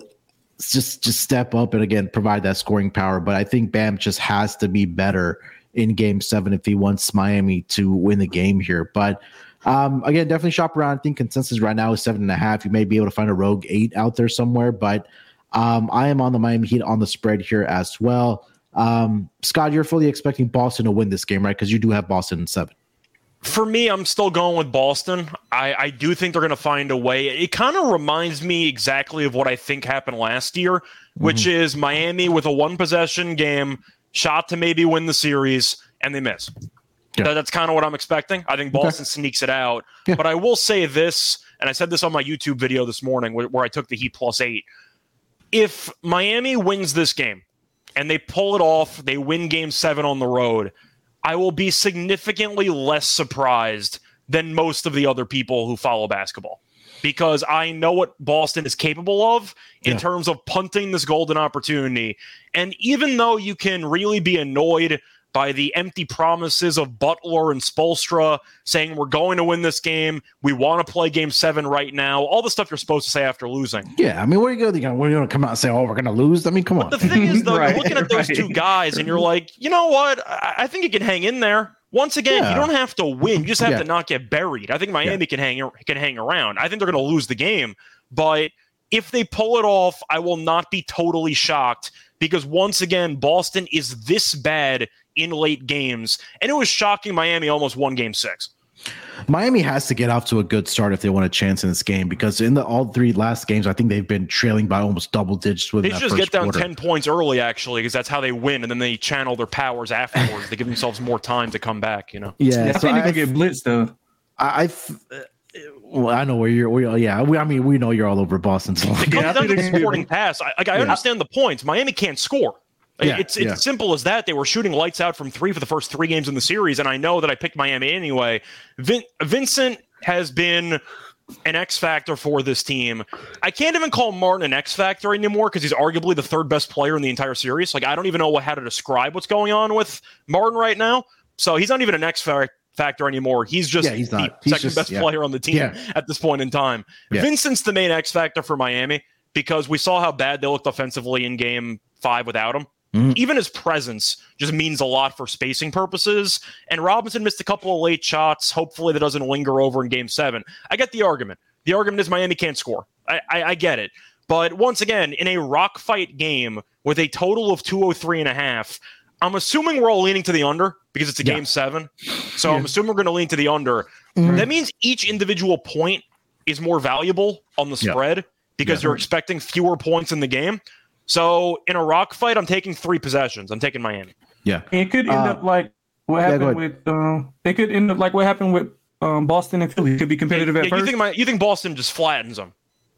[SPEAKER 1] just step up and again provide that scoring power. But I think Bam just has to be better in Game 7 if he wants Miami to win the game here. But again, definitely shop around. I think consensus right now is 7.5. You may be able to find a rogue 8 out there somewhere, but I am on the Miami Heat on the spread here as well. Scott, you're fully expecting Boston to win this game, right? Because you do have Boston in 7.
[SPEAKER 2] For me, I'm still going with Boston. I do think they're going to find a way. It kind of reminds me exactly of what I think happened last year, which is Miami with a one-possession game, shot to maybe win the series, and they miss. Yeah. That's kind of what I'm expecting. I think Boston sneaks it out. Yeah. But I will say this, and I said this on my YouTube video this morning where I took the Heat +8. If Miami wins this game and they pull it off, they win Game 7 on the road, I will be significantly less surprised than most of the other people who follow basketball. Because I know what Boston is capable of in terms of punting this golden opportunity. And even though you can really be annoyed by the empty promises of Butler and Spoelstra saying we're going to win this game, we want to play Game 7 right now, all the stuff you're supposed to say after losing.
[SPEAKER 1] Yeah, what are you going to come out and say, oh, we're going to lose? We're come on.
[SPEAKER 2] But the thing is, though, you're looking at those two guys and you're like, you know what? I think you can hang in there. Once again, you don't have to win. You just have to not get buried. I think Miami can hang around. I think they're going to lose the game. But if they pull it off, I will not be totally shocked because, once again, Boston is this bad in late games. And it was shocking Miami almost won Game 6.
[SPEAKER 1] Miami has to get off to a good start if they want a chance in this game because in all 3 last games, I think they've been trailing by almost double digits. They
[SPEAKER 2] just get down 10 points early, actually, because that's how they win, and then they channel their powers afterwards. They give themselves more time to come back.
[SPEAKER 3] Yeah, I think they can get blitzed though.
[SPEAKER 1] Well, I know where you're. We know you're all over Boston. So
[SPEAKER 2] it comes down to the supporting pass. I understand the points. Miami can't score. It's as simple as that. They were shooting lights out from 3 for the first 3 games in the series, and I know that I picked Miami anyway. Vincent has been an X factor for this team. I can't even call Martin an X factor anymore because he's arguably the third best player in the entire series. Like, I don't even know how to describe what's going on with Martin right now. So he's not even an X factor anymore. He's just the second best player on the team at this point in time. Yeah. Vincent's the main X factor for Miami because we saw how bad they looked offensively in Game 5 without him. Even his presence just means a lot for spacing purposes. And Robinson missed a couple of late shots. Hopefully that doesn't linger over in Game 7. I get the argument. The argument is Miami can't score. I get it. But once again, in a rock fight game with a total of 203.5, I'm assuming we're all leaning to the under because it's a Game 7. So I'm assuming we're going to lean to the under. That means each individual point is more valuable on the spread because you're expecting fewer points in the game. So in a rock fight, I'm taking 3 possessions. I'm taking Miami.
[SPEAKER 3] Yeah, it could end up like what happened with. It could end up like what happened with Boston and Philly. It could be competitive at first.
[SPEAKER 2] You think Boston just flattens them?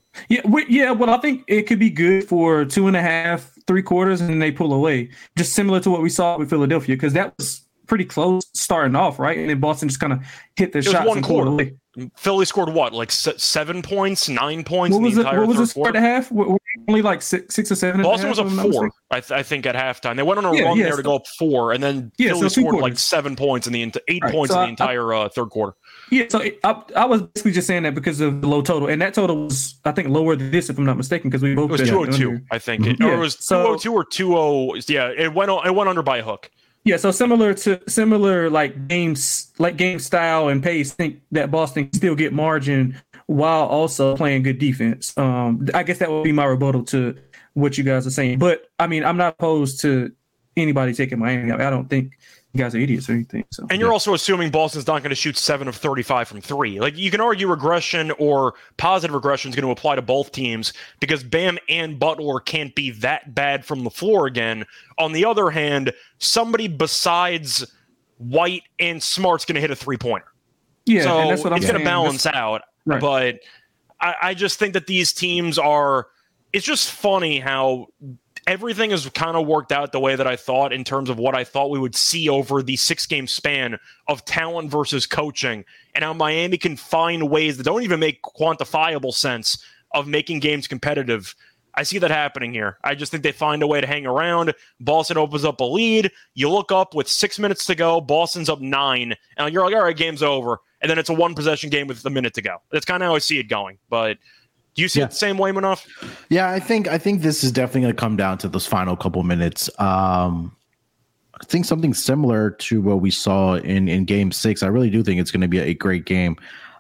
[SPEAKER 3] Yeah. Well, I think it could be good for 2.5, 3 quarters, and then they pull away. Just similar to what we saw with Philadelphia, because that was pretty close starting off, right? And then Boston just kind of hit the shots and pulled away.
[SPEAKER 2] Philly scored what, like 7 points, 9 points?
[SPEAKER 3] What was the score at half? Only like 6 or 7.
[SPEAKER 2] Boston was up 4, I think, at halftime. They went on a run there to go up 4, and then Philly scored like 7 points in the 8 points in the entire third quarter.
[SPEAKER 3] Yeah, so I was basically just saying that because of the low total, and that total was, I think, lower than this, if I'm not mistaken, because we both.
[SPEAKER 2] It was 202, I think, or it was 202 or 20. Yeah, it went under by a hook.
[SPEAKER 3] Yeah, so similar like game style and pace. I think that Boston can still get margin while also playing good defense. I guess that would be my rebuttal to what you guys are saying. But I mean, I'm not opposed to anybody taking Miami. I don't think you guys are idiots or anything. So.
[SPEAKER 2] And you're also assuming Boston's not going to shoot 7 of 35 from 3. Like, you can argue regression or positive regression is going to apply to both teams because Bam and Butler can't be that bad from the floor again. On the other hand, somebody besides White and Smart's going to hit a 3-pointer. Yeah, so and that's what it's going to balance out. Right. But I just think that these teams are – it's just funny how – everything has kind of worked out the way that I thought in terms of what I thought we would see over the 6-game span of talent versus coaching, and how Miami can find ways that don't even make quantifiable sense of making games competitive. I see that happening here. I just think they find a way to hang around. Boston opens up a lead. You look up with 6 minutes to go. Boston's up 9. And you're like, all right, game's over. And then it's a 1-possession game with a minute to go. That's kind of how I see it going. But do you see it the same way, Manoff?
[SPEAKER 1] Yeah, I think this is definitely going to come down to those final couple minutes. I think something similar to what we saw in Game 6. I really do think it's going to be a great game.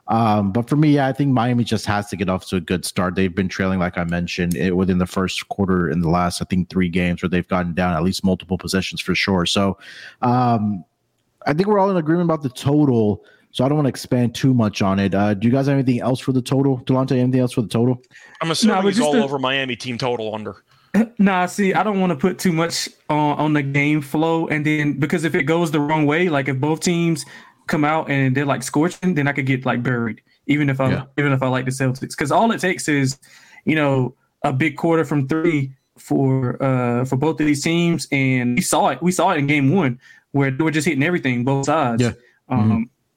[SPEAKER 1] But for me, I think Miami just has to get off to a good start. They've been trailing, like I mentioned, within the first quarter in the last, I think, 3 games where they've gotten down at least multiple possessions for sure. So I think we're all in agreement about the total. So I don't want to expand too much on it. Do you guys have anything else for the total? Delonte, anything else for the total?
[SPEAKER 2] I'm assuming he's all over Miami team total under.
[SPEAKER 3] Nah, see, I don't want to put too much on the game flow. And then because if it goes the wrong way, like if both teams come out and they're like scorching, then I could get like buried, even if I like the Celtics. Because all it takes is, a big quarter from 3 for both of these teams. And we saw it in Game 1 where they were just hitting everything, both sides. Yeah.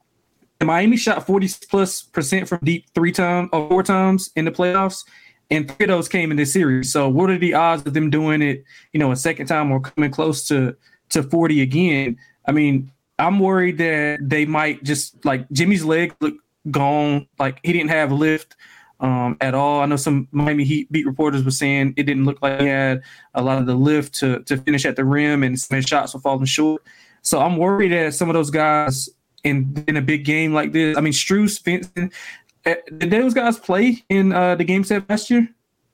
[SPEAKER 3] Miami shot 40+% from deep 4 times in the playoffs, and 3 of those came in this series. So what are the odds of them doing it, a second time or coming close to 40 again? I mean, I'm worried that they might just like Jimmy's leg look gone. Like he didn't have lift at all. I know some Miami Heat beat reporters were saying it didn't look like he had a lot of the lift to finish at the rim, and some shots were falling short. So I'm worried that some of those guys in a big game like this. I mean, Strus, Vincent, did those guys play in the Game 7 last year?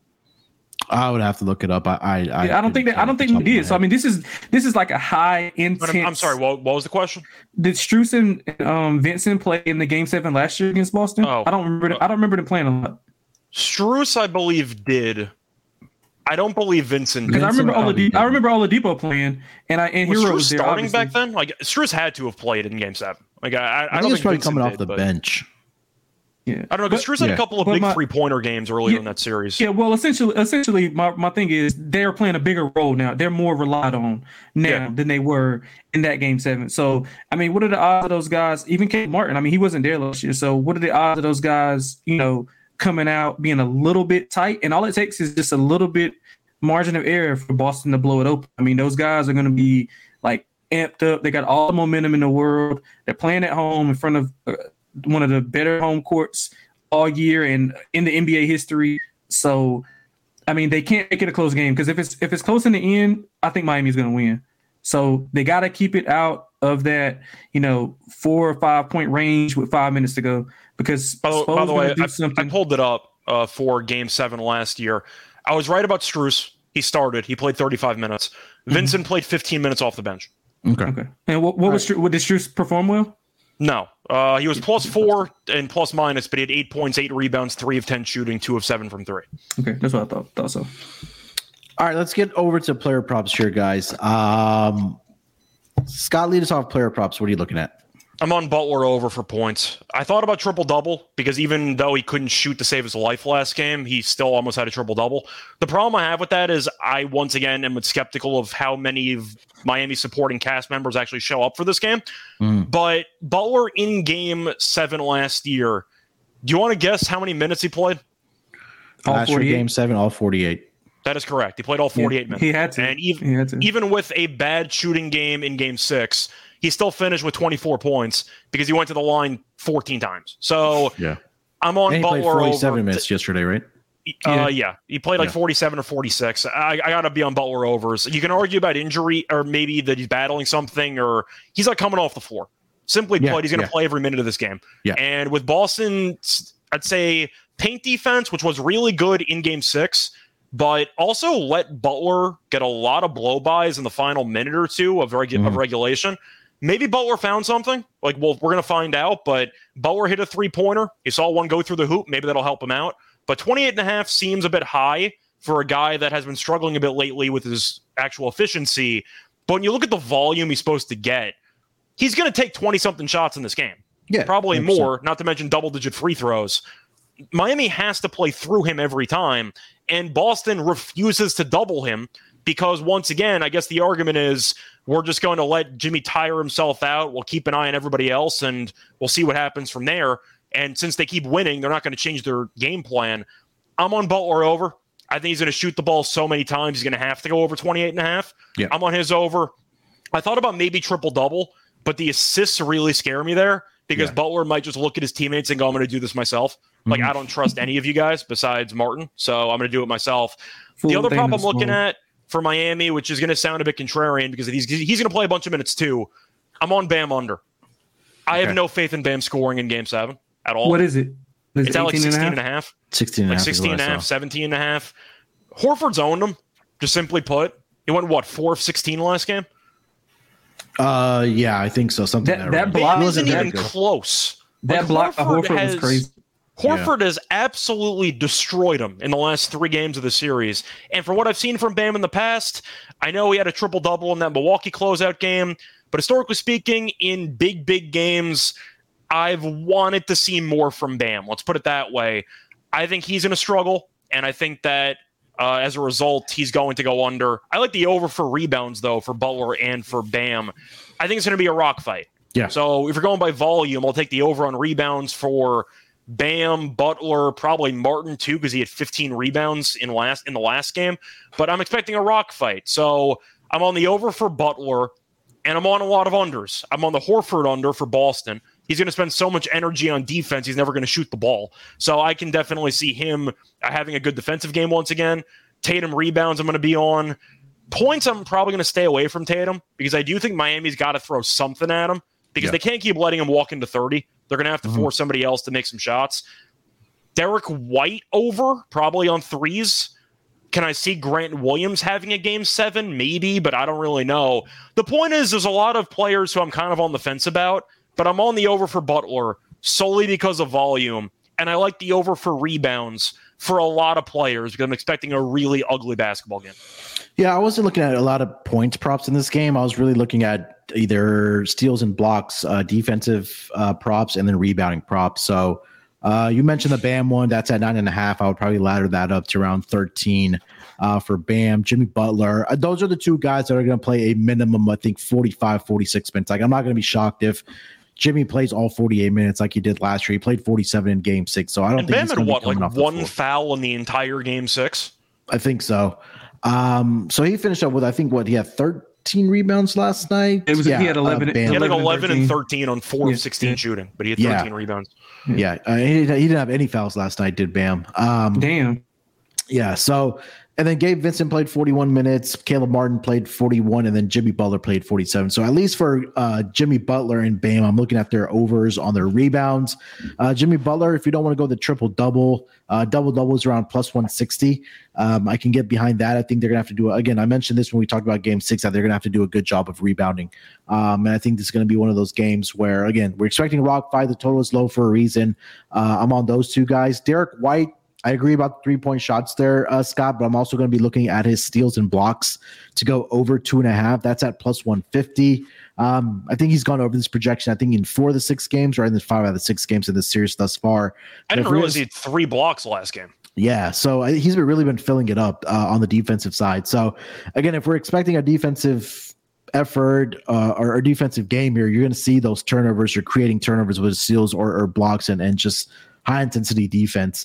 [SPEAKER 1] I would have to look it up. I
[SPEAKER 3] don't think they did. So I mean, this is like a high intense.
[SPEAKER 2] I'm sorry. What was the question?
[SPEAKER 3] Did Strus and Vincent play in the Game 7 last year against Boston? Oh, I don't remember them playing a lot.
[SPEAKER 2] Strus, I believe, did. I don't believe Vincent.
[SPEAKER 3] Because I remember Oladipo playing, and Hero was there,
[SPEAKER 2] starting back then. Like Strus had to have played in Game 7. Like I don't think
[SPEAKER 1] probably coming off the bench.
[SPEAKER 3] Yeah,
[SPEAKER 2] I don't know, because Strus had a couple of big three-pointer games earlier in that series.
[SPEAKER 3] Yeah, well, essentially, my thing is they're playing a bigger role now. They're more relied on now than they were in that Game 7. So, I mean, what are the odds of those guys? Even Caleb Martin, I mean, he wasn't there last year. So, what are the odds of those guys, coming out being a little bit tight? And all it takes is just a little bit margin of error for Boston to blow it open. I mean, those guys are going to be like amped up. They got all the momentum in the world. They're playing at home in front of one of the better home courts all year and in the NBA history. So, I mean, they can't make it a close game, because if it's close in the end, I think Miami's going to win. So they got to keep it out of that, 4 or 5 point range with 5 minutes to go. Because
[SPEAKER 2] by the way, I pulled it up for Game 7 last year. I was right about Strus. He started. He played 35 minutes. Vincent played 15 minutes off the bench.
[SPEAKER 3] Okay. And what did Strus perform well?
[SPEAKER 2] No. He was +4 and plus minus, but he had 8 points, 8 rebounds, 3 of 10 shooting, 2 of 7 from 3.
[SPEAKER 3] Okay, that's what I thought so.
[SPEAKER 1] All right, let's get over to player props here, guys. Scott, lead us off player props. What are you looking at?
[SPEAKER 2] I'm on Butler over for points. I thought about triple-double, because even though he couldn't shoot to save his life last game, he still almost had a triple-double. The problem I have with that is I, once again, am skeptical of how many of Miami's supporting cast members actually show up for this game. But Butler in Game 7 last year, do you want to guess how many minutes he played?
[SPEAKER 1] Last year, Game 7, all 48.
[SPEAKER 2] That is correct. He played all 48 minutes.
[SPEAKER 3] He had to.
[SPEAKER 2] And even with a bad shooting game in Game 6, he still finished with 24 points because he went to the line 14 times. So I'm on
[SPEAKER 1] and he
[SPEAKER 2] Butler
[SPEAKER 1] played 47
[SPEAKER 2] over.
[SPEAKER 1] minutes yesterday, right?
[SPEAKER 2] He played like 47 or 46. I got to be on Butler overs. You can argue about injury or maybe that he's battling something or he's not coming off the floor. Simply put, he's going to play every minute of this game. Yeah. And with Boston, I'd say paint defense, which was really good in Game 6, but also let Butler get a lot of blow-bys in the final minute or two of regulation. Maybe Butler found something. We're going to find out, but Butler hit a three-pointer. You saw one go through the hoop. Maybe that'll help him out. But 28.5 seems a bit high for a guy that has been struggling a bit lately with his actual efficiency. But when you look at the volume he's supposed to get, he's going to take 20-something shots in this game. Yeah, probably 100%. More, not to mention double-digit free throws. Miami has to play through him every time, and Boston refuses to double him because, once again, I guess the argument is we're just going to let Jimmy tire himself out. We'll keep an eye on everybody else, and we'll see what happens from there. And since they keep winning, they're not going to change their game plan. I'm on Butler over. I think he's going to shoot the ball so many times, he's going to have to go over 28.5. Yeah. I'm on his over. I thought about maybe triple-double, but the assists really scare me there because Butler might just look at his teammates and go, I'm going to do this myself. I don't trust any of you guys besides Martin, so I'm going to do it myself. The other prop I'm looking at for Miami, which is going to sound a bit contrarian because he's going to play a bunch of minutes too, I'm on Bam under. I have no faith in Bam scoring in Game 7 at all.
[SPEAKER 3] What is it?
[SPEAKER 2] It's at like 16.5.
[SPEAKER 1] 16.5.
[SPEAKER 2] 17.5. Horford's owned him, just simply put. He went, 4 of 16 last game?
[SPEAKER 1] Yeah, I think so. Something
[SPEAKER 2] that block wasn't even close.
[SPEAKER 3] That block of Horford was crazy.
[SPEAKER 2] Horford has absolutely destroyed him in the last 3 games of the series. And for what I've seen from Bam in the past, I know he had a triple-double in that Milwaukee closeout game, but historically speaking, in big games, I've wanted to see more from Bam. Let's put it that way. I think he's going to struggle, and I think that as a result, he's going to go under. I like the over for rebounds, though, for Butler and for Bam. I think it's going to be a rock fight. Yeah. So if you're going by volume, I'll take the over on rebounds for Bam, Butler, probably Martin too, because he had 15 rebounds in the last game. But I'm expecting a rock fight. So I'm on the over for Butler, and I'm on a lot of unders. I'm on the Horford under for Boston. He's going to spend so much energy on defense, he's never going to shoot the ball. So I can definitely see him having a good defensive game once again. Tatum rebounds I'm going to be on. Points I'm probably going to stay away from Tatum because I do think Miami's got to throw something at him because they can't keep letting him walk into 30. They're going to have to force somebody else to make some shots. Derek White over, probably on threes. Can I see Grant Williams having a Game 7? Maybe, but I don't really know. The point is, there's a lot of players who I'm kind of on the fence about, but I'm on the over for Butler solely because of volume, and I like the over for rebounds for a lot of players because I'm expecting a really ugly basketball game.
[SPEAKER 1] Yeah, I wasn't looking at a lot of points props in this game. I was really looking at either steals and blocks, defensive props, and then rebounding props. So You mentioned the Bam one. That's at 9.5. I would probably ladder that up to around 13 for Bam. Jimmy Butler. Those are the two guys that are going to play a minimum, I think, 45, 46 minutes. Like, I'm not going to be shocked if Jimmy plays all 48 minutes like he did last year. He played 47 in Game 6, so I don't think
[SPEAKER 2] Bam
[SPEAKER 1] he's
[SPEAKER 2] had what,
[SPEAKER 1] coming
[SPEAKER 2] like
[SPEAKER 1] off the
[SPEAKER 2] one
[SPEAKER 1] floor.
[SPEAKER 2] foul in the entire Game 6?
[SPEAKER 1] I think so. So he finished up with, I think, he had 13 rebounds last night.
[SPEAKER 3] He had 11.
[SPEAKER 2] He had like 11 and
[SPEAKER 3] 13.
[SPEAKER 2] 13 on 4 of 16 shooting, but he had 13 rebounds.
[SPEAKER 1] Yeah, he didn't have any fouls last night, did Bam?
[SPEAKER 3] Damn.
[SPEAKER 1] Yeah, so, and then Gabe Vincent played 41 minutes, Caleb Martin played 41, and then Jimmy Butler played 47. So at least for Jimmy Butler and Bam, I'm looking at their overs on their rebounds. Jimmy Butler, if you don't want to go the triple-double, double-double is around plus 160. I can get behind that. I think they're going to have to do, again, I mentioned this when we talked about Game 6, that they're going to have to do a good job of rebounding. And I think this is going to be one of those games where, again, we're expecting a Rock 5. The total is low for a reason. I'm on those two guys. Derek White, I agree about the 3-point shots there, Scott, but I'm also going to be looking at his steals and blocks to go over 2.5. That's at plus 150. I think he's gone over this projection, I think, in 4 of the 6 games, or in the 5 out of the 6 games in the series thus far.
[SPEAKER 2] I didn't realize he had 3 blocks last game.
[SPEAKER 1] Yeah, so he's really been filling it up on the defensive side. So, again, if we're expecting a defensive effort or a defensive game here, you're going to see those turnovers. You're creating turnovers with steals or blocks and just high-intensity defense.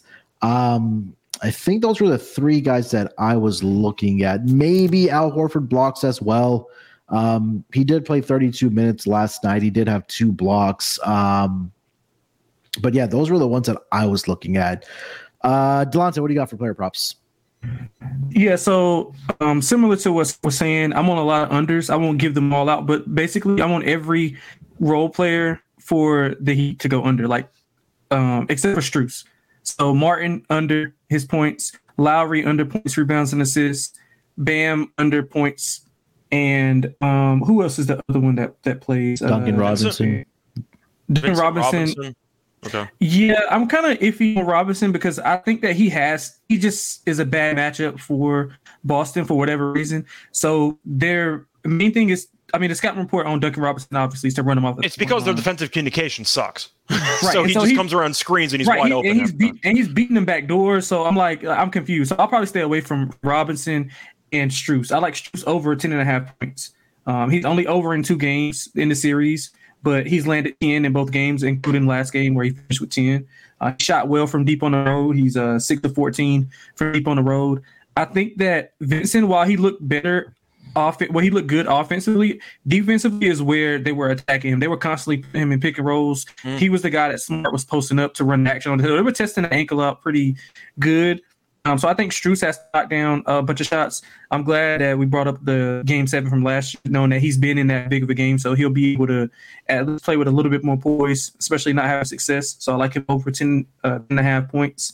[SPEAKER 1] I think those were the 3 guys that I was looking at. Maybe Al Horford blocks as well. He did play 32 minutes last night. He did have 2 blocks. But yeah, those were the ones that I was looking at. Delonte, what do you got for player props?
[SPEAKER 3] Yeah, so similar to what we're saying, I'm on a lot of unders. I won't give them all out, but basically I want every role player for the Heat to go under, like except for Strus. So Martin under his points, Lowry under points, rebounds, and assists, Bam under points, and who else is the other one that plays?
[SPEAKER 1] Duncan Robinson.
[SPEAKER 3] Duncan Robinson.
[SPEAKER 2] Okay.
[SPEAKER 3] Yeah, I'm kind of iffy on Robinson because I think that he just is a bad matchup for Boston for whatever reason. So their main thing is, I mean, the scouting report on Duncan Robinson obviously is to run him off.
[SPEAKER 2] It's because their defensive communication sucks.
[SPEAKER 3] Right.
[SPEAKER 2] So he just comes around screens and he's wide open.
[SPEAKER 3] And he's beating them back doors. So I'm confused. So I'll probably stay away from Robinson and Strus. I like Strus over 10.5 points. He's only over in 2 games in the series, but he's landed 10 in both games, including last game where he finished with 10. He shot well from deep on the road. He's 6 of 14 from deep on the road. I think that Vincent, while he looked better, he looked good offensively, defensively is where they were attacking him. They were constantly putting him in pick and rolls. He was the guy that Smart was posting up to run action on the hill. They were testing the ankle out pretty good. So I think Strus has to knock down a bunch of shots. I'm glad that we brought up the Game 7 from last year, knowing that he's been in that big of a game, so he'll be able to at least play with a little bit more poise, especially not having success. So I like him over 10.5 points.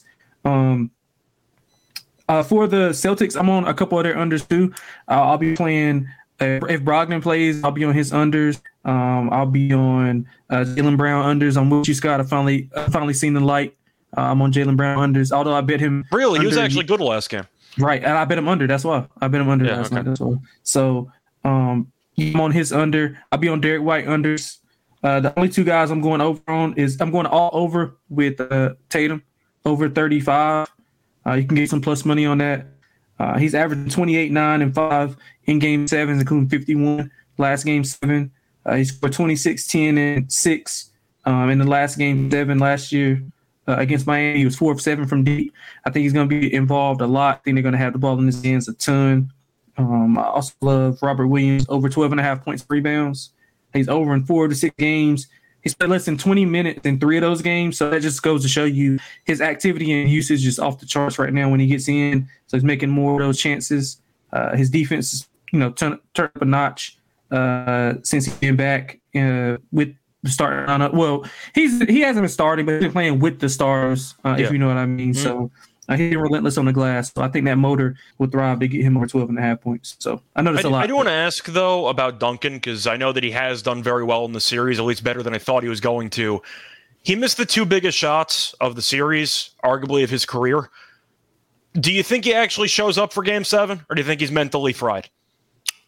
[SPEAKER 3] For the Celtics, I'm on a couple of their unders too. I'll be playing if Brogdon plays, I'll be on his unders. I'll be on Jaylen Brown unders. On Moochie Scott, I finally seen the light. I'm on Jaylen Brown unders. Although I bet him
[SPEAKER 2] really, he was actually good last game.
[SPEAKER 3] Right, and I bet him under. That's why I bet him under last night. That's why. So I'm on his under. I'll be on Derek White unders. The only 2 guys I'm going over on is I'm going all over with Tatum over 35. You can get some plus money on that. He's averaging 28, 9, and 5 in Game 7s, including 51 last Game 7. He scored 26, 10, and 6 in the last Game 7 last year against Miami. He was 4 of 7 from deep. I think he's going to be involved a lot. I think they're going to have the ball in his hands a ton. I also love Robert Williams, over 12.5 points, rebounds. He's over in 4 of the 6 games. He's played less than 20 minutes in 3 of those games, so that just goes to show you his activity and usage is off the charts right now when he gets in. So he's making more of those chances. His defense is, turned up a notch since he's been back with the starting lineup. Well, he hasn't been starting, but he's been playing with the stars, if you know what I mean. Mm-hmm. So he's relentless on the glass. So I think that motor will thrive to get him over 12.5 points. So I know that's a lot.
[SPEAKER 2] I do want to ask, though, about Duncan, because I know that he has done very well in the series, at least better than I thought he was going to. He missed the 2 biggest shots of the series, arguably of his career. Do you think he actually shows up for Game 7, or do you think he's mentally fried?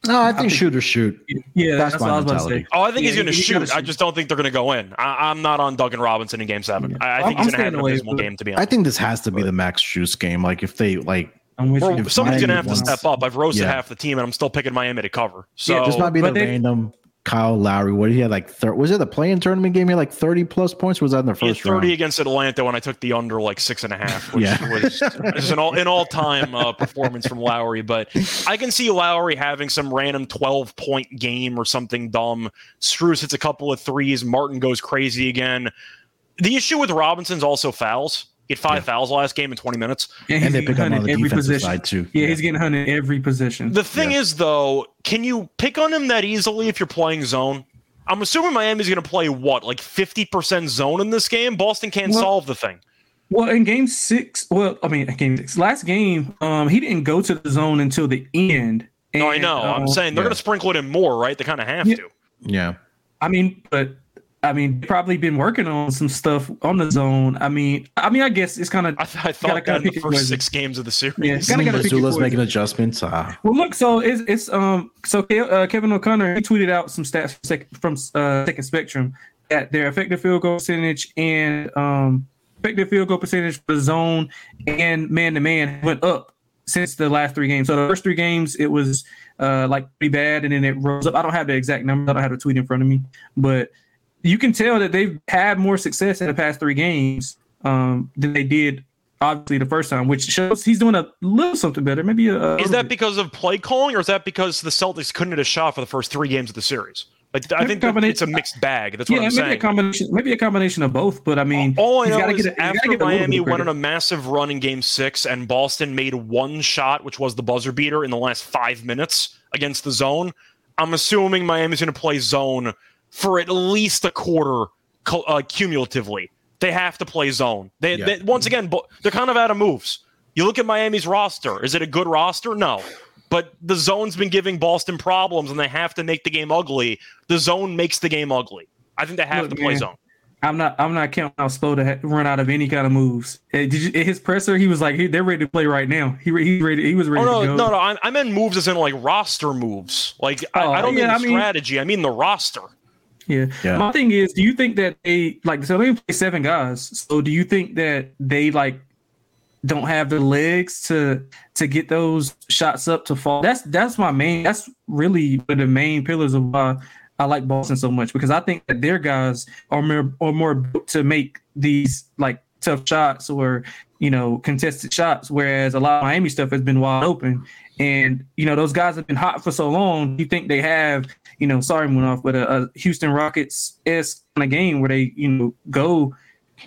[SPEAKER 1] No, I think shoot or shoot.
[SPEAKER 3] Yeah,
[SPEAKER 1] That's
[SPEAKER 3] that's
[SPEAKER 1] my
[SPEAKER 3] what I was about to
[SPEAKER 1] mentality.
[SPEAKER 3] say.
[SPEAKER 2] Oh, I think
[SPEAKER 3] Yeah,
[SPEAKER 2] he's going to
[SPEAKER 3] he gotta
[SPEAKER 2] shoot. I
[SPEAKER 3] shoot.
[SPEAKER 2] just don't think they're going to go in. I'm not on Duncan Robinson in Game 7. I
[SPEAKER 3] I'm
[SPEAKER 2] think he's going to have
[SPEAKER 3] staying
[SPEAKER 2] an
[SPEAKER 3] away,
[SPEAKER 2] abysmal
[SPEAKER 3] but
[SPEAKER 2] game, to be
[SPEAKER 1] I
[SPEAKER 2] honest.
[SPEAKER 1] think this has to be the Max Juice game. Like if they like,
[SPEAKER 3] I'm with
[SPEAKER 2] Bro,
[SPEAKER 3] you.
[SPEAKER 1] if
[SPEAKER 2] somebody's going to
[SPEAKER 1] Miami
[SPEAKER 2] have to
[SPEAKER 1] wants-
[SPEAKER 2] step up. I've roasted
[SPEAKER 1] Yeah.
[SPEAKER 2] half the team, and I'm still picking Miami to cover. So
[SPEAKER 3] Yeah,
[SPEAKER 1] this might be the
[SPEAKER 3] But they-
[SPEAKER 1] random Kyle Lowry. What he had like? Was it the play-in tournament game? He had like 30+ points. Or was that in the
[SPEAKER 2] he had
[SPEAKER 1] first
[SPEAKER 2] 30
[SPEAKER 1] round?
[SPEAKER 2] against Atlanta when I took the under like 6.5, which
[SPEAKER 1] Yeah.
[SPEAKER 2] was an all-time performance from Lowry. But I can see Lowry having some random 12-point game or something dumb. Strus hits a couple of threes. Martin goes crazy again. The issue with Robinson's also fouls. He had 5 fouls last game in 20 minutes.
[SPEAKER 3] And
[SPEAKER 1] And they
[SPEAKER 3] he's
[SPEAKER 1] pick up
[SPEAKER 3] getting
[SPEAKER 1] on the
[SPEAKER 3] hunted every
[SPEAKER 1] defensive
[SPEAKER 3] position.
[SPEAKER 1] side too.
[SPEAKER 3] Yeah, he's getting hunted every position.
[SPEAKER 2] The thing is, though, can you pick on him that easily if you're playing zone? I'm assuming Miami's going to play what, like 50% zone in this game? Boston can't
[SPEAKER 3] Well-
[SPEAKER 2] solve the thing.
[SPEAKER 3] Well, in game 6, game 6, last game, he didn't go to the zone until the end.
[SPEAKER 2] No, I
[SPEAKER 3] And,
[SPEAKER 2] know. I'm saying they're
[SPEAKER 1] yeah.
[SPEAKER 2] going to sprinkle it in more, right? They kind of have
[SPEAKER 3] Yeah.
[SPEAKER 2] to.
[SPEAKER 1] Yeah.
[SPEAKER 3] They've probably been working on some stuff on the zone. I guess it's kind of.
[SPEAKER 2] I thought that in the first 6 games of the series.
[SPEAKER 3] Yeah. Gotta pick your
[SPEAKER 1] Missoula's
[SPEAKER 3] poison.
[SPEAKER 1] making adjustments.
[SPEAKER 3] Well, look, so Kevin O'Connor, he tweeted out some stats from Second Spectrum that their effective field goal percentage and effective field goal percentage for zone and man-to-man went up since the last 3 games. So the first 3 games, it was like pretty bad, and then it rose up. I don't have the exact numbers. I don't have the tweet in front of me, but you can tell that they've had more success in the past 3 games than they did obviously the first time, which shows he's doing a little something better. Maybe
[SPEAKER 2] Is that because of play calling, or is that because the Celtics couldn't hit a shot for the first 3 games of the series? Like, I think that it's a mixed bag. That's what I'm saying.
[SPEAKER 3] Maybe a combination of both. But I mean,
[SPEAKER 2] all I
[SPEAKER 3] he's
[SPEAKER 2] know
[SPEAKER 3] gotta
[SPEAKER 2] is
[SPEAKER 3] get a- he's gotta
[SPEAKER 2] after
[SPEAKER 3] get a little
[SPEAKER 2] Miami
[SPEAKER 3] bit of
[SPEAKER 2] went on
[SPEAKER 3] credit.
[SPEAKER 2] a massive run in Game 6, and Boston made 1 shot, which was the buzzer beater in the last 5 minutes against the zone. I'm assuming Miami's going to play zone for at least a quarter cumulatively. They have to play zone. They once again, they're kind of out of moves. You look at Miami's roster. Is it a good roster? No. But the zone's been giving Boston problems, and they have to make the game ugly. The zone makes the game ugly. I think they have to play
[SPEAKER 3] man,
[SPEAKER 2] zone.
[SPEAKER 3] I'm not counting out Spo to run out of any kind of moves. His presser, he was like, they're ready to play right now. He was ready to go.
[SPEAKER 2] No. I meant moves as in like roster moves. Like I don't mean strategy. I mean the roster.
[SPEAKER 3] Yeah. My thing is, do you think that they play 7 guys? So do you think that they don't have the legs to get those shots up to fall? That's really one of the main pillars of why I like Boston so much, because I think that their guys are more built to make these tough shots or contested shots, whereas a lot of Miami stuff has been wide open. And those guys have been hot for so long. You think they have sorry, went off, but a Houston Rockets-esque kind of game where they go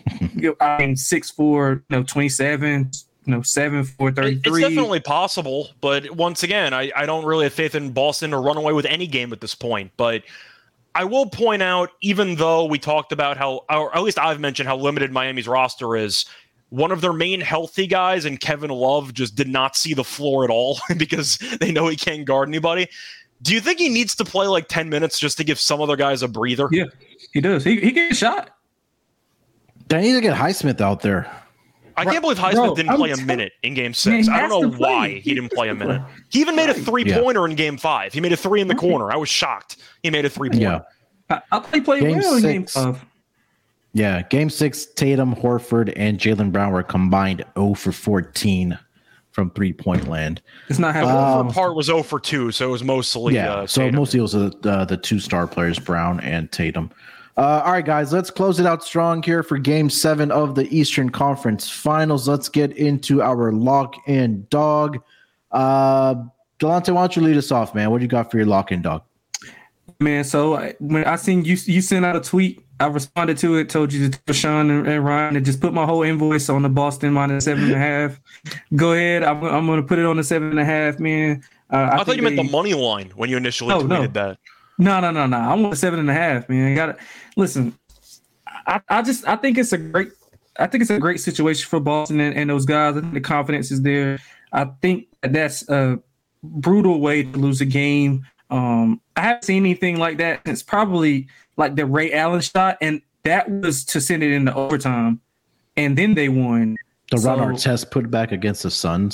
[SPEAKER 3] 6-4, 27, 7-4, 33.
[SPEAKER 2] It's definitely possible, but once again, I don't really have faith in Boston to run away with any game at this point. But I will point out, even though we talked about or at least I've mentioned how limited Miami's roster is, one of their main healthy guys, and Kevin Love, just did not see the floor at all because they know he can't guard anybody. Do you think he needs to play 10 minutes just to give some other guys a breather?
[SPEAKER 3] Yeah, he does. He gets a shot.
[SPEAKER 1] They need to get Highsmith out there.
[SPEAKER 2] I can't believe Highsmith didn't play a minute in Game 6.
[SPEAKER 3] Man,
[SPEAKER 2] I don't know why he didn't play a minute. He even made a 3-pointer in Game 5. He made a 3 in the corner. I was shocked. He made a 3-pointer.
[SPEAKER 1] Yeah.
[SPEAKER 3] I thought he played
[SPEAKER 1] Game
[SPEAKER 3] well in Game
[SPEAKER 1] 6.
[SPEAKER 3] 5.
[SPEAKER 1] Yeah, Game 6, Tatum, Horford, and Jaylen Brown were combined 0 for 14 from 3-point land.
[SPEAKER 3] It's not happening.
[SPEAKER 2] Horford part was 0 for 2, so it was mostly
[SPEAKER 1] so
[SPEAKER 2] Tatum.
[SPEAKER 1] mostly it was the 2 star players, Brown and Tatum. All right, guys, let's close it out strong here for Game 7 of the Eastern Conference Finals. Let's get into our lock and dog. Delonte, why don't you lead us off, man? What do you got for your lock and dog?
[SPEAKER 3] Man, so when I seen you sent out a tweet, I responded to it, told you to tell Sean and Ryan to just put my whole invoice on the Boston minus 7.5. Go ahead. I'm going to put it on the 7.5, man.
[SPEAKER 2] I thought you meant the money line when you initially tweeted that.
[SPEAKER 3] No. I want the 7.5, man. Listen. I think it's a great situation for Boston and those guys. I think the confidence is there. I think that's a brutal way to lose a game. I haven't seen anything like that since probably the Ray Allen shot, and that was to send it into overtime, and then they won.
[SPEAKER 1] The Ron Artest put back against the Suns.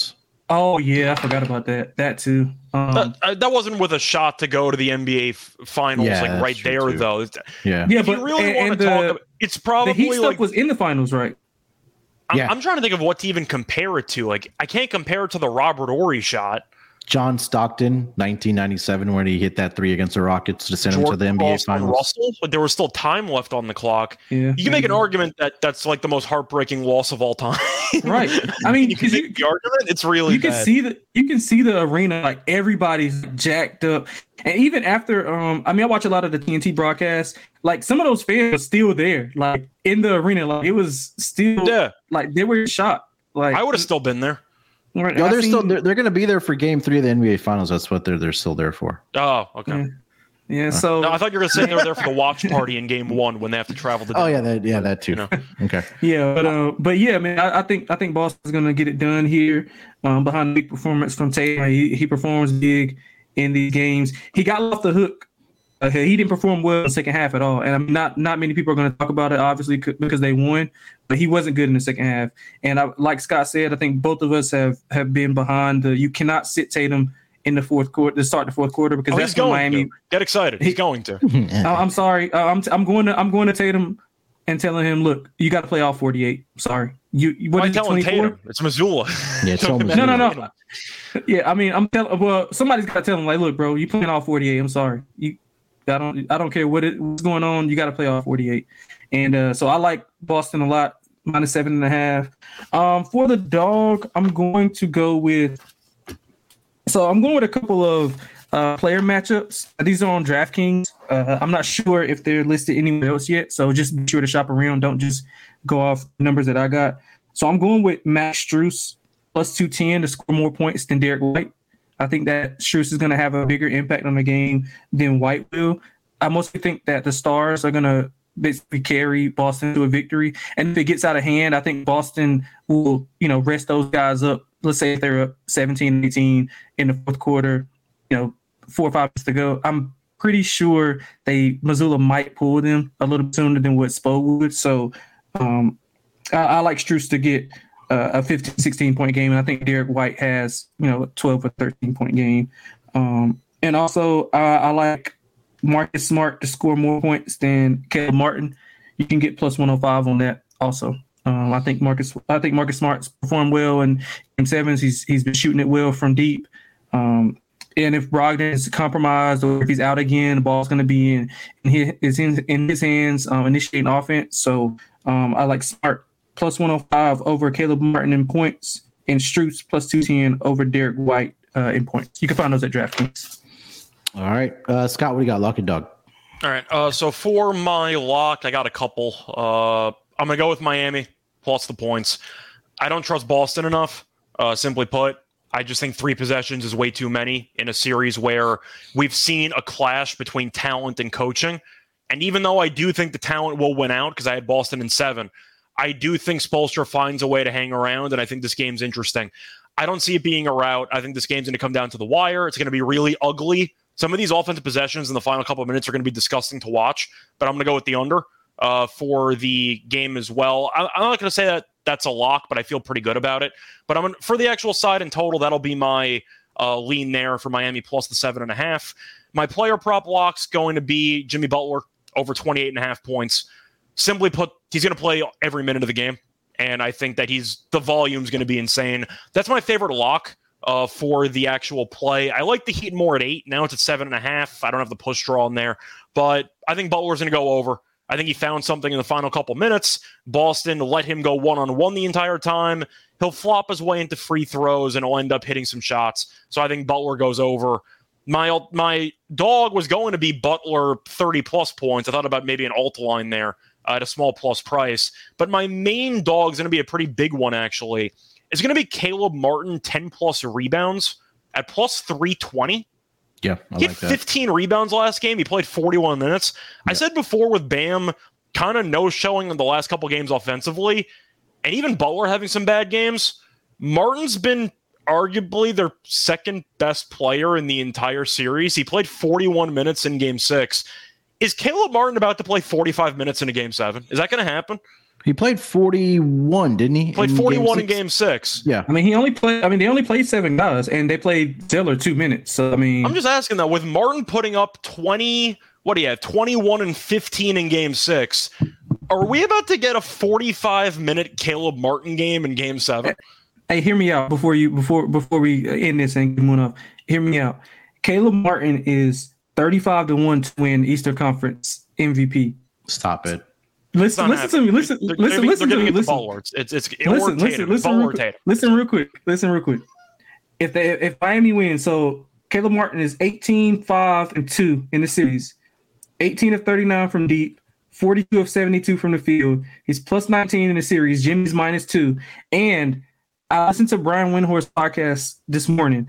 [SPEAKER 3] Oh yeah, I forgot about that. That too.
[SPEAKER 2] That wasn't with a shot to go to the NBA finals,
[SPEAKER 1] Yeah,
[SPEAKER 2] like
[SPEAKER 1] that's
[SPEAKER 2] right
[SPEAKER 1] true,
[SPEAKER 2] there
[SPEAKER 1] too.
[SPEAKER 2] though.
[SPEAKER 1] Yeah.
[SPEAKER 3] Yeah,
[SPEAKER 2] If
[SPEAKER 3] but
[SPEAKER 2] you really want
[SPEAKER 3] and
[SPEAKER 2] to talk, it's probably
[SPEAKER 3] the Heat stuff
[SPEAKER 2] like
[SPEAKER 3] was in the finals, right?
[SPEAKER 1] Yeah.
[SPEAKER 2] I'm trying to think of what to even compare it to. Like I can't compare it to the Robert Horry shot.
[SPEAKER 1] John Stockton, 1997, when he hit that three against the Rockets to send them to the NBA
[SPEAKER 2] Ross and
[SPEAKER 1] Finals.
[SPEAKER 2] Russell, but there was still time left on the clock.
[SPEAKER 3] Yeah,
[SPEAKER 2] You can make an argument that that's like the most heartbreaking loss of all time.
[SPEAKER 3] right. I mean,
[SPEAKER 2] you can make the argument. It's really
[SPEAKER 3] you can
[SPEAKER 2] bad.
[SPEAKER 3] see the arena, like everybody's jacked up, and even after I watch a lot of the TNT broadcasts, like some of those fans were still there, like in the arena, like it was still like they were shocked. Like
[SPEAKER 2] I would have still been there.
[SPEAKER 3] Right,
[SPEAKER 1] No, they're going to be there for Game 3 of the NBA Finals. That's what they're still there for.
[SPEAKER 2] Oh, okay.
[SPEAKER 3] Yeah. So
[SPEAKER 2] No, I thought you were going to say they were there for the watch party in Game 1 when they have to travel to.
[SPEAKER 1] Oh yeah, that too.
[SPEAKER 2] You know.
[SPEAKER 1] Okay.
[SPEAKER 3] Yeah, but yeah, man, I think Boston's gonna get it done here. Behind the big performance from Tatum, he performs big in these games. He got off the hook. He didn't perform well in the second half at all, and not many people are going to talk about it, obviously, because they won. But he wasn't good in the second half. And like Scott said, I think both of us have been behind. You cannot sit Tatum in the fourth quarter to start the fourth quarter because that's when Miami.
[SPEAKER 2] Get excited. He's going to.
[SPEAKER 3] I'm sorry. I'm going to Tatum and telling him, look, you got to play all 48. Sorry. What is it, 24?
[SPEAKER 2] Tatum? It's Missoula.
[SPEAKER 1] Yeah, it's Missoula.
[SPEAKER 3] No. Yeah, I mean, I'm telling. Well, somebody's got to tell him, like, look, bro, you playing all 48. I'm sorry. I don't care what's going on. You got to play all 48. And so I like Boston a lot, -7.5. For the dog, I'm going to go with. So I'm going with a couple of player matchups. These are on DraftKings. I'm not sure if they're listed anywhere else yet. So just be sure to shop around. Don't just go off numbers that I got. So I'm going with Max Strus +210 to score more points than Derek White. I think that Strus is going to have a bigger impact on the game than White will. I mostly think that the Stars are going to basically carry Boston to a victory. And if it gets out of hand, I think Boston will, rest those guys up. Let's say if they're up 17-18 in the fourth quarter, 4 or 5 minutes to go. I'm pretty sure Missoula might pull them a little sooner than what Spo would. So I like Strus to get a 15, 16-point game. And I think Derek White has, 12 or 13-point game. And also I like Marcus Smart to score more points than Caleb Martin. You can get +105 on that also. I think Marcus Smart's performed well in Game 7s. He's been shooting it well from deep. And if Brogdon is compromised or if he's out again, the ball's going to be in his hands, initiating offense. So I like Smart +105 over Caleb Martin in points and Strus +210 over Derek White in points. You can find those at DraftKings.
[SPEAKER 1] All right. Scott, what do you got? Lock and dog.
[SPEAKER 2] All right. So for my lock, I got a couple. I'm going to go with Miami plus the points. I don't trust Boston enough. Simply put, I just think 3 possessions is way too many in a series where we've seen a clash between talent and coaching. And even though I do think the talent will win out because I had Boston in 7, I do think Spoelstra finds a way to hang around, and I think this game's interesting. I don't see it being a rout. I think this game's going to come down to the wire. It's going to be really ugly. Some of these offensive possessions in the final couple of minutes are going to be disgusting to watch, but I'm going to go with the under for the game as well. I'm not going to say that that's a lock, but I feel pretty good about it. But for the actual side in total, that'll be my lean there for Miami plus the 7.5. My player prop lock's going to be Jimmy Butler over 28.5 points. Simply put, he's going to play every minute of the game, and I think that the volume's going to be insane. That's my favorite lock for the actual play. I like the Heat more at 8. Now it's at 7.5. I don't have the push draw in there, but I think Butler's going to go over. I think he found something in the final couple minutes. Boston let him go one-on-one the entire time. He'll flop his way into free throws, and he'll end up hitting some shots. So I think Butler goes over. My dog was going to be Butler 30-plus points. I thought about maybe an alt line there at a small plus price. But my main dog is going to be a pretty big one, actually. It's going to be Caleb Martin, 10-plus rebounds at plus 320.
[SPEAKER 1] Yeah,
[SPEAKER 2] he had 15 rebounds last game. He played 41 minutes. Yeah. I said before with Bam kind of no-showing in the last couple games offensively, and even Butler having some bad games, Martin's been arguably their second-best player in the entire series. He played 41 minutes in Game 6. Is Caleb Martin about to play 45 minutes in a Game 7? Is that going to happen?
[SPEAKER 1] He played 41, didn't he?
[SPEAKER 2] Played 41 in Game 6.
[SPEAKER 1] Yeah.
[SPEAKER 3] I mean, they only played 7 guys, and they played Zeller 2 minutes. So, I mean.
[SPEAKER 2] I'm just asking, though, with Martin putting up 21 and 15 in Game 6, are we about to get a 45-minute Caleb Martin game in Game 7?
[SPEAKER 3] Hey, hear me out before we end this and move up. Hear me out. Caleb Martin is 35-1 to win Eastern Conference MVP.
[SPEAKER 1] Stop it.
[SPEAKER 3] Listen to me. Listen to me.
[SPEAKER 2] Listen.
[SPEAKER 3] Listen real quick. If Miami wins, so Caleb Martin is 18-5-2 in the series, 18 of 39 from deep, 42 of 72 from the field. He's plus 19 in the series. Jimmy's -2. And I listened to Brian Windhorst's podcast this morning.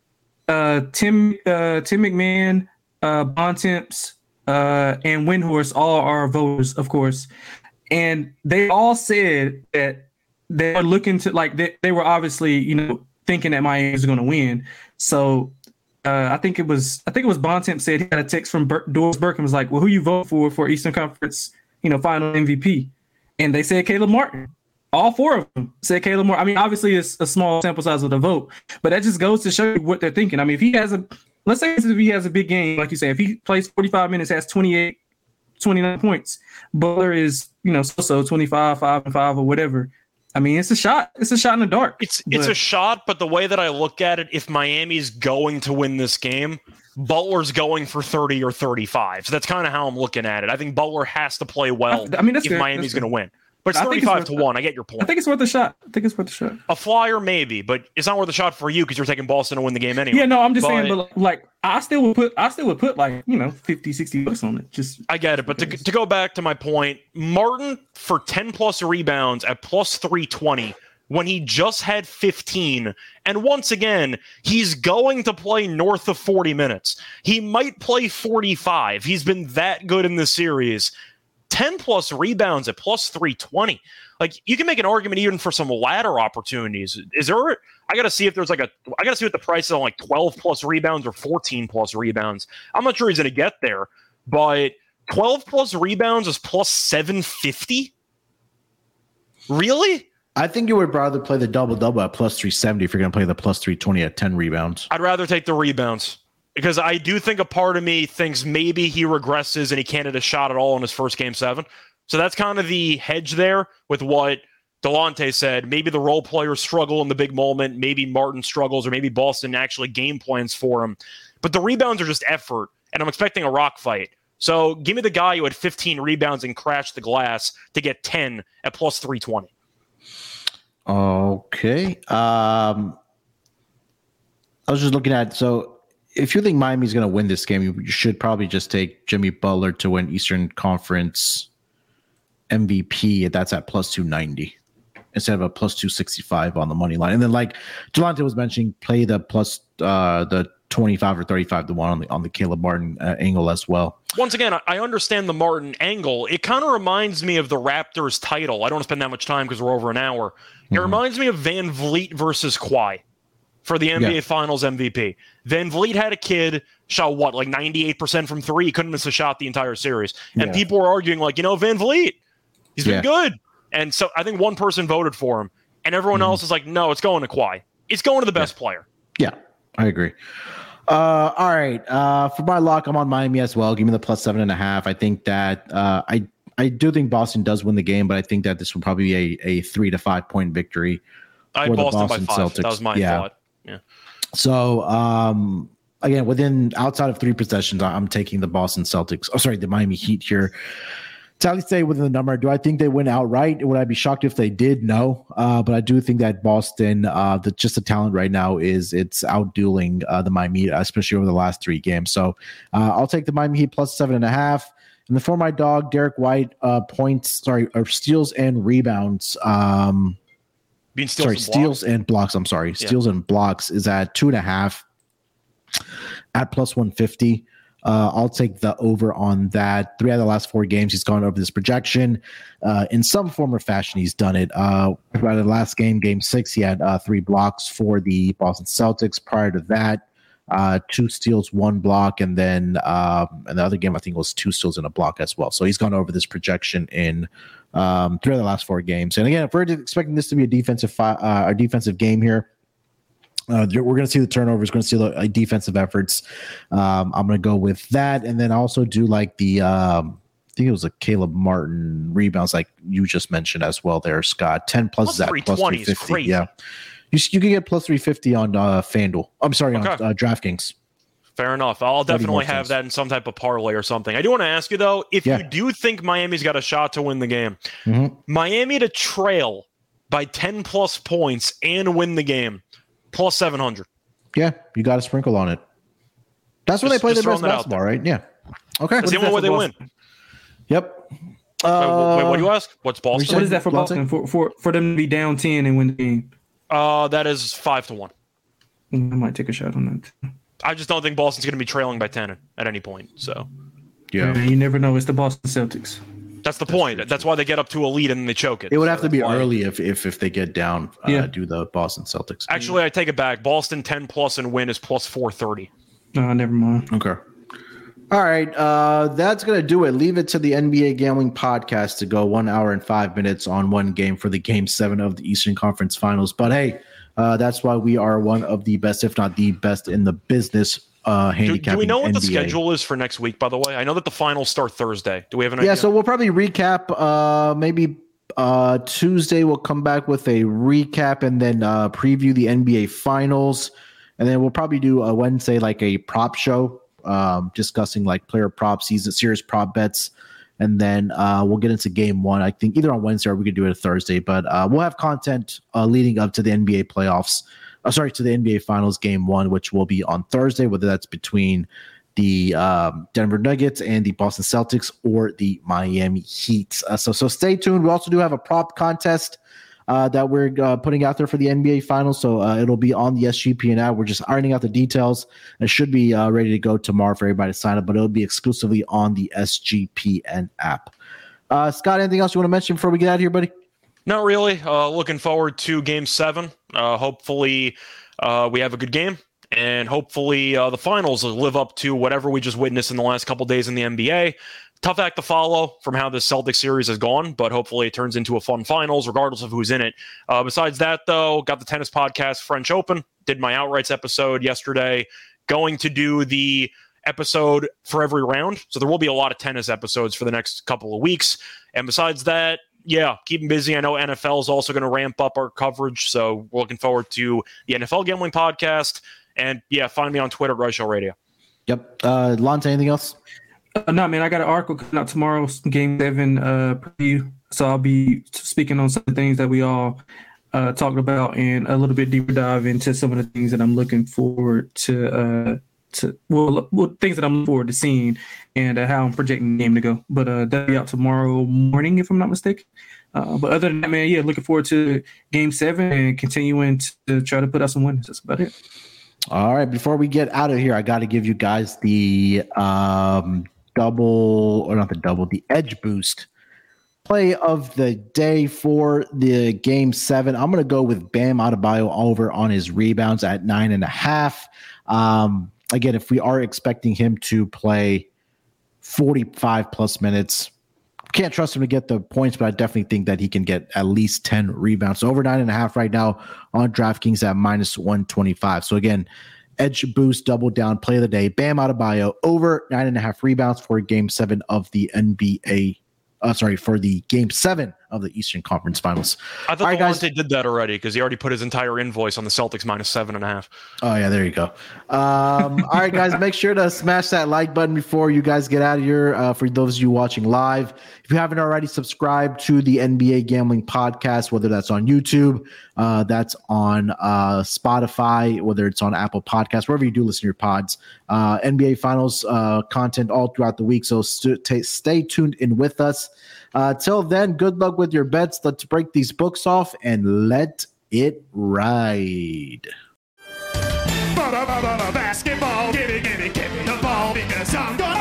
[SPEAKER 3] Tim McMahon, Bontemps, and Windhorst all are voters, of course, and they all said that they were looking to they were obviously thinking that Miami was going to win. So I think it was Bontemps said he got a text from Doris Burke and was like, "Well, who you vote for Eastern Conference final MVP?" And they said Caleb Martin. All 4 of them said Caleb Martin. I mean, obviously it's a small sample size of the vote, but that just goes to show you what they're thinking. I mean, if he has let's say if he has a big game, like you say, if he plays 45 minutes, has 28, 29 points, Butler is, so 25, 5-5 or whatever. I mean, it's a shot. It's a shot in the dark.
[SPEAKER 2] It's a shot, but the way that I look at it, if Miami's going to win this game, Butler's going for 30 or 35. So that's kind of how I'm looking at it. I think Butler has to play well if Miami's going to win. But it's 35-1. I get your point.
[SPEAKER 3] I think it's worth a shot.
[SPEAKER 2] A flyer, maybe, but it's not worth a shot for you because you're taking Boston to win the game anyway.
[SPEAKER 3] Yeah, no, I'm just saying, but I still would put $50-$60 on it. Just
[SPEAKER 2] I get it, but to go back to my point, Martin for 10 plus rebounds at plus 320 when he just had 15, and once again, he's going to play north of 40 minutes. He might play 45. He's been that good in the series. 10 plus rebounds at plus 320. You can make an argument even for some ladder opportunities. I got to see if there's I got to see what the price is on 12 plus rebounds or 14 plus rebounds. I'm not sure he's going to get there, but 12 plus rebounds is plus 750. Really?
[SPEAKER 1] I think you would rather play the double-double at plus 370 if you're going to play the plus 320 at 10 rebounds.
[SPEAKER 2] I'd rather take the rebounds. Because I do think a part of me thinks maybe he regresses and he can't hit a shot at all in his first Game 7. So that's kind of the hedge there with what Delonte said. Maybe the role players struggle in the big moment. Maybe Martin struggles, or maybe Boston actually game plans for him. But the rebounds are just effort, and I'm expecting a rock fight. So give me the guy who had 15 rebounds and crashed the glass to get 10 at plus 320.
[SPEAKER 1] Okay. I was just looking at if you think Miami's going to win this game, you should probably just take Jimmy Butler to win Eastern Conference MVP. That's at plus 290 instead of a plus 265 on the money line. And then, like Delonte was mentioning, play the plus the 25 or 35 to 1 on the Caleb Martin angle as well.
[SPEAKER 2] Once again, I understand the Martin angle. It kind of reminds me of the Raptors title. I don't want to spend that much time because we're over an hour. It reminds me of Van Vliet versus Kawhi for the NBA Finals MVP. Van Vliet had a kid, shot 98% from 3. He couldn't miss a shot the entire series. And people were arguing Van Vliet, he's been good. And so I think one person voted for him, and everyone else is like, no, it's going to Kawhi. It's going to the best player.
[SPEAKER 1] Yeah, I agree. All right. For my lock, I'm on Miami as well. Give me the plus 7.5. I think that I do think Boston does win the game, but I think that this will probably be a 3 to 5 point victory.
[SPEAKER 2] I had Boston by 5. Celtics. That was my thought. Yeah.
[SPEAKER 1] So again, outside of 3 possessions, I'm taking the Boston Celtics. The Miami Heat here. To at least stay within the number. Do I think they win outright? Would I be shocked if they did? No. But I do think that Boston, the talent right now it's outdueling the Miami, especially over the last 3 games. So I'll take the Miami Heat plus 7.5. And then for my dog, Derek White, steals and rebounds. Steals and blocks. I'm sorry. Steals and blocks is at 2.5 at plus 150. I'll take the over on that. 3 out of the last 4 games, he's gone over this projection. In some form or fashion, he's done it. By the last game 6, he had 3 blocks for the Boston Celtics. Prior to that, 2 steals, 1 block, and then in the other game I think it was 2 steals and a block as well. So he's gone over this projection in 3 of the last 4 games. And again, if we're expecting this to be a defensive game here, we're going to see the turnovers, going to see the defensive efforts. I'm going to go with that, and then also do like the I think it was a Caleb Martin rebounds, like you just mentioned as well there, Scott. 10 plus
[SPEAKER 2] Plus
[SPEAKER 1] that,
[SPEAKER 2] 320
[SPEAKER 1] plus 350.
[SPEAKER 2] is crazy.
[SPEAKER 1] Yeah, you can get plus 350 on FanDuel. I'm sorry, on DraftKings.
[SPEAKER 2] Fair enough. I'll definitely have that in some type of parlay or something. I do want to ask you, though, if you do think Miami's got a shot to win the game, Miami to trail by 10-plus points and win the game, plus 700.
[SPEAKER 1] Yeah, you got to sprinkle on it. That's when they play their best basketball, right? Yeah. Okay.
[SPEAKER 2] That's the only way they win.
[SPEAKER 1] Yep.
[SPEAKER 2] Wait, what do you ask? What's Boston?
[SPEAKER 3] What is that for Boston? For them to be down 10 and win the game?
[SPEAKER 2] That is 5-1.
[SPEAKER 3] I might take a shot on that.
[SPEAKER 2] I just don't think Boston's going to be trailing by 10 at any point. So,
[SPEAKER 1] yeah,
[SPEAKER 3] you never know. It's the Boston Celtics.
[SPEAKER 2] That's the point. That's why they get up to a lead and then they choke it.
[SPEAKER 1] It would have to be early if they get down. Do the Boston Celtics?
[SPEAKER 2] Actually, I take it back. Boston 10+ and win is plus 430.
[SPEAKER 3] No, never mind.
[SPEAKER 1] Okay. All right. That's going to do it. Leave it to the NBA Gambling Podcast to go 1 hour and 5 minutes on one game for the Game 7 of the Eastern Conference Finals. But hey, that's why we are one of the best, if not the best in the business. Do
[SPEAKER 2] we know what
[SPEAKER 1] NBA.
[SPEAKER 2] the schedule is for next week, by the way? I know that the finals start Thursday. Do we have an idea?
[SPEAKER 1] Yeah, so we'll probably recap. Maybe Tuesday we'll come back with a recap and then preview the NBA Finals. And then we'll probably do a Wednesday, like a prop show, discussing like player prop, series prop bets. And then we'll get into game 1, I think either on Wednesday or we could do it a Thursday. But we'll have content leading up to the NBA playoffs. To the NBA Finals game 1, which will be on Thursday, whether that's between the Denver Nuggets and the Boston Celtics or the Miami Heat. So stay tuned. We also do have a prop contest that we're putting out there for the NBA Finals. So it'll be on the SGPN app. We're just ironing out the details. It should be ready to go tomorrow for everybody to sign up, but it'll be exclusively on the SGPN app. Scott, anything else you want to mention before we get out of here, buddy?
[SPEAKER 2] Not really. Looking forward to Game 7. Hopefully we have a good game, and hopefully the finals will live up to whatever we just witnessed in the last couple days in the NBA. Tough act to follow from how this Celtics series has gone, but hopefully it turns into a fun finals regardless of who's in it. Besides that, though, got the tennis podcast French Open, did my outrights episode yesterday, going to do the episode for every round. So there will be a lot of tennis episodes for the next couple of weeks. And besides that, yeah, keep them busy. I know NFL is also going to ramp up our coverage, so we're looking forward to the NFL Gambling Podcast. And, yeah, find me on Twitter, Royal Radio.
[SPEAKER 1] Yep. Lonte, anything else?
[SPEAKER 3] No, man, I got an article coming out tomorrow, Game 7 preview. So I'll be speaking on some of the things that we all talked about and a little bit deeper dive into some of the things that I'm looking forward to things that I'm looking forward to seeing and how I'm projecting the game to go. But that'll be out tomorrow morning, if I'm not mistaken. But other than that, man, yeah, looking forward to Game 7 and continuing to try to put out some wins. That's about it.
[SPEAKER 1] All right. Before we get out of here, I got to give you guys the the edge boost play of the day for the Game 7. I'm going to go with Bam Adebayo over on his rebounds at 9.5. Again, if we are expecting him to play 45 plus minutes, can't trust him to get the points, but I definitely think that he can get at least 10 rebounds. So over 9.5 right now on DraftKings at minus 125. So again, edge boost, double down, play of the day. Bam Adebayo over 9.5 rebounds for Game 7 of the NBA. For the Game 7 of the Eastern Conference Finals.
[SPEAKER 2] I thought Devontae did that already because he already put his entire invoice on the Celtics minus 7.5.
[SPEAKER 1] Oh, yeah, there you go. All right, guys, make sure to smash that like button before you guys get out of here. For those of you watching live, if you haven't already subscribed to the NBA Gambling Podcast, whether that's on YouTube, that's on Spotify, whether it's on Apple Podcasts, wherever you do listen to your pods, NBA Finals content all throughout the week. So stay tuned in with us. Till then, good luck with your bets. Let's break these books off and let it ride.
[SPEAKER 5] Basketball, give me the ball because I'm gonna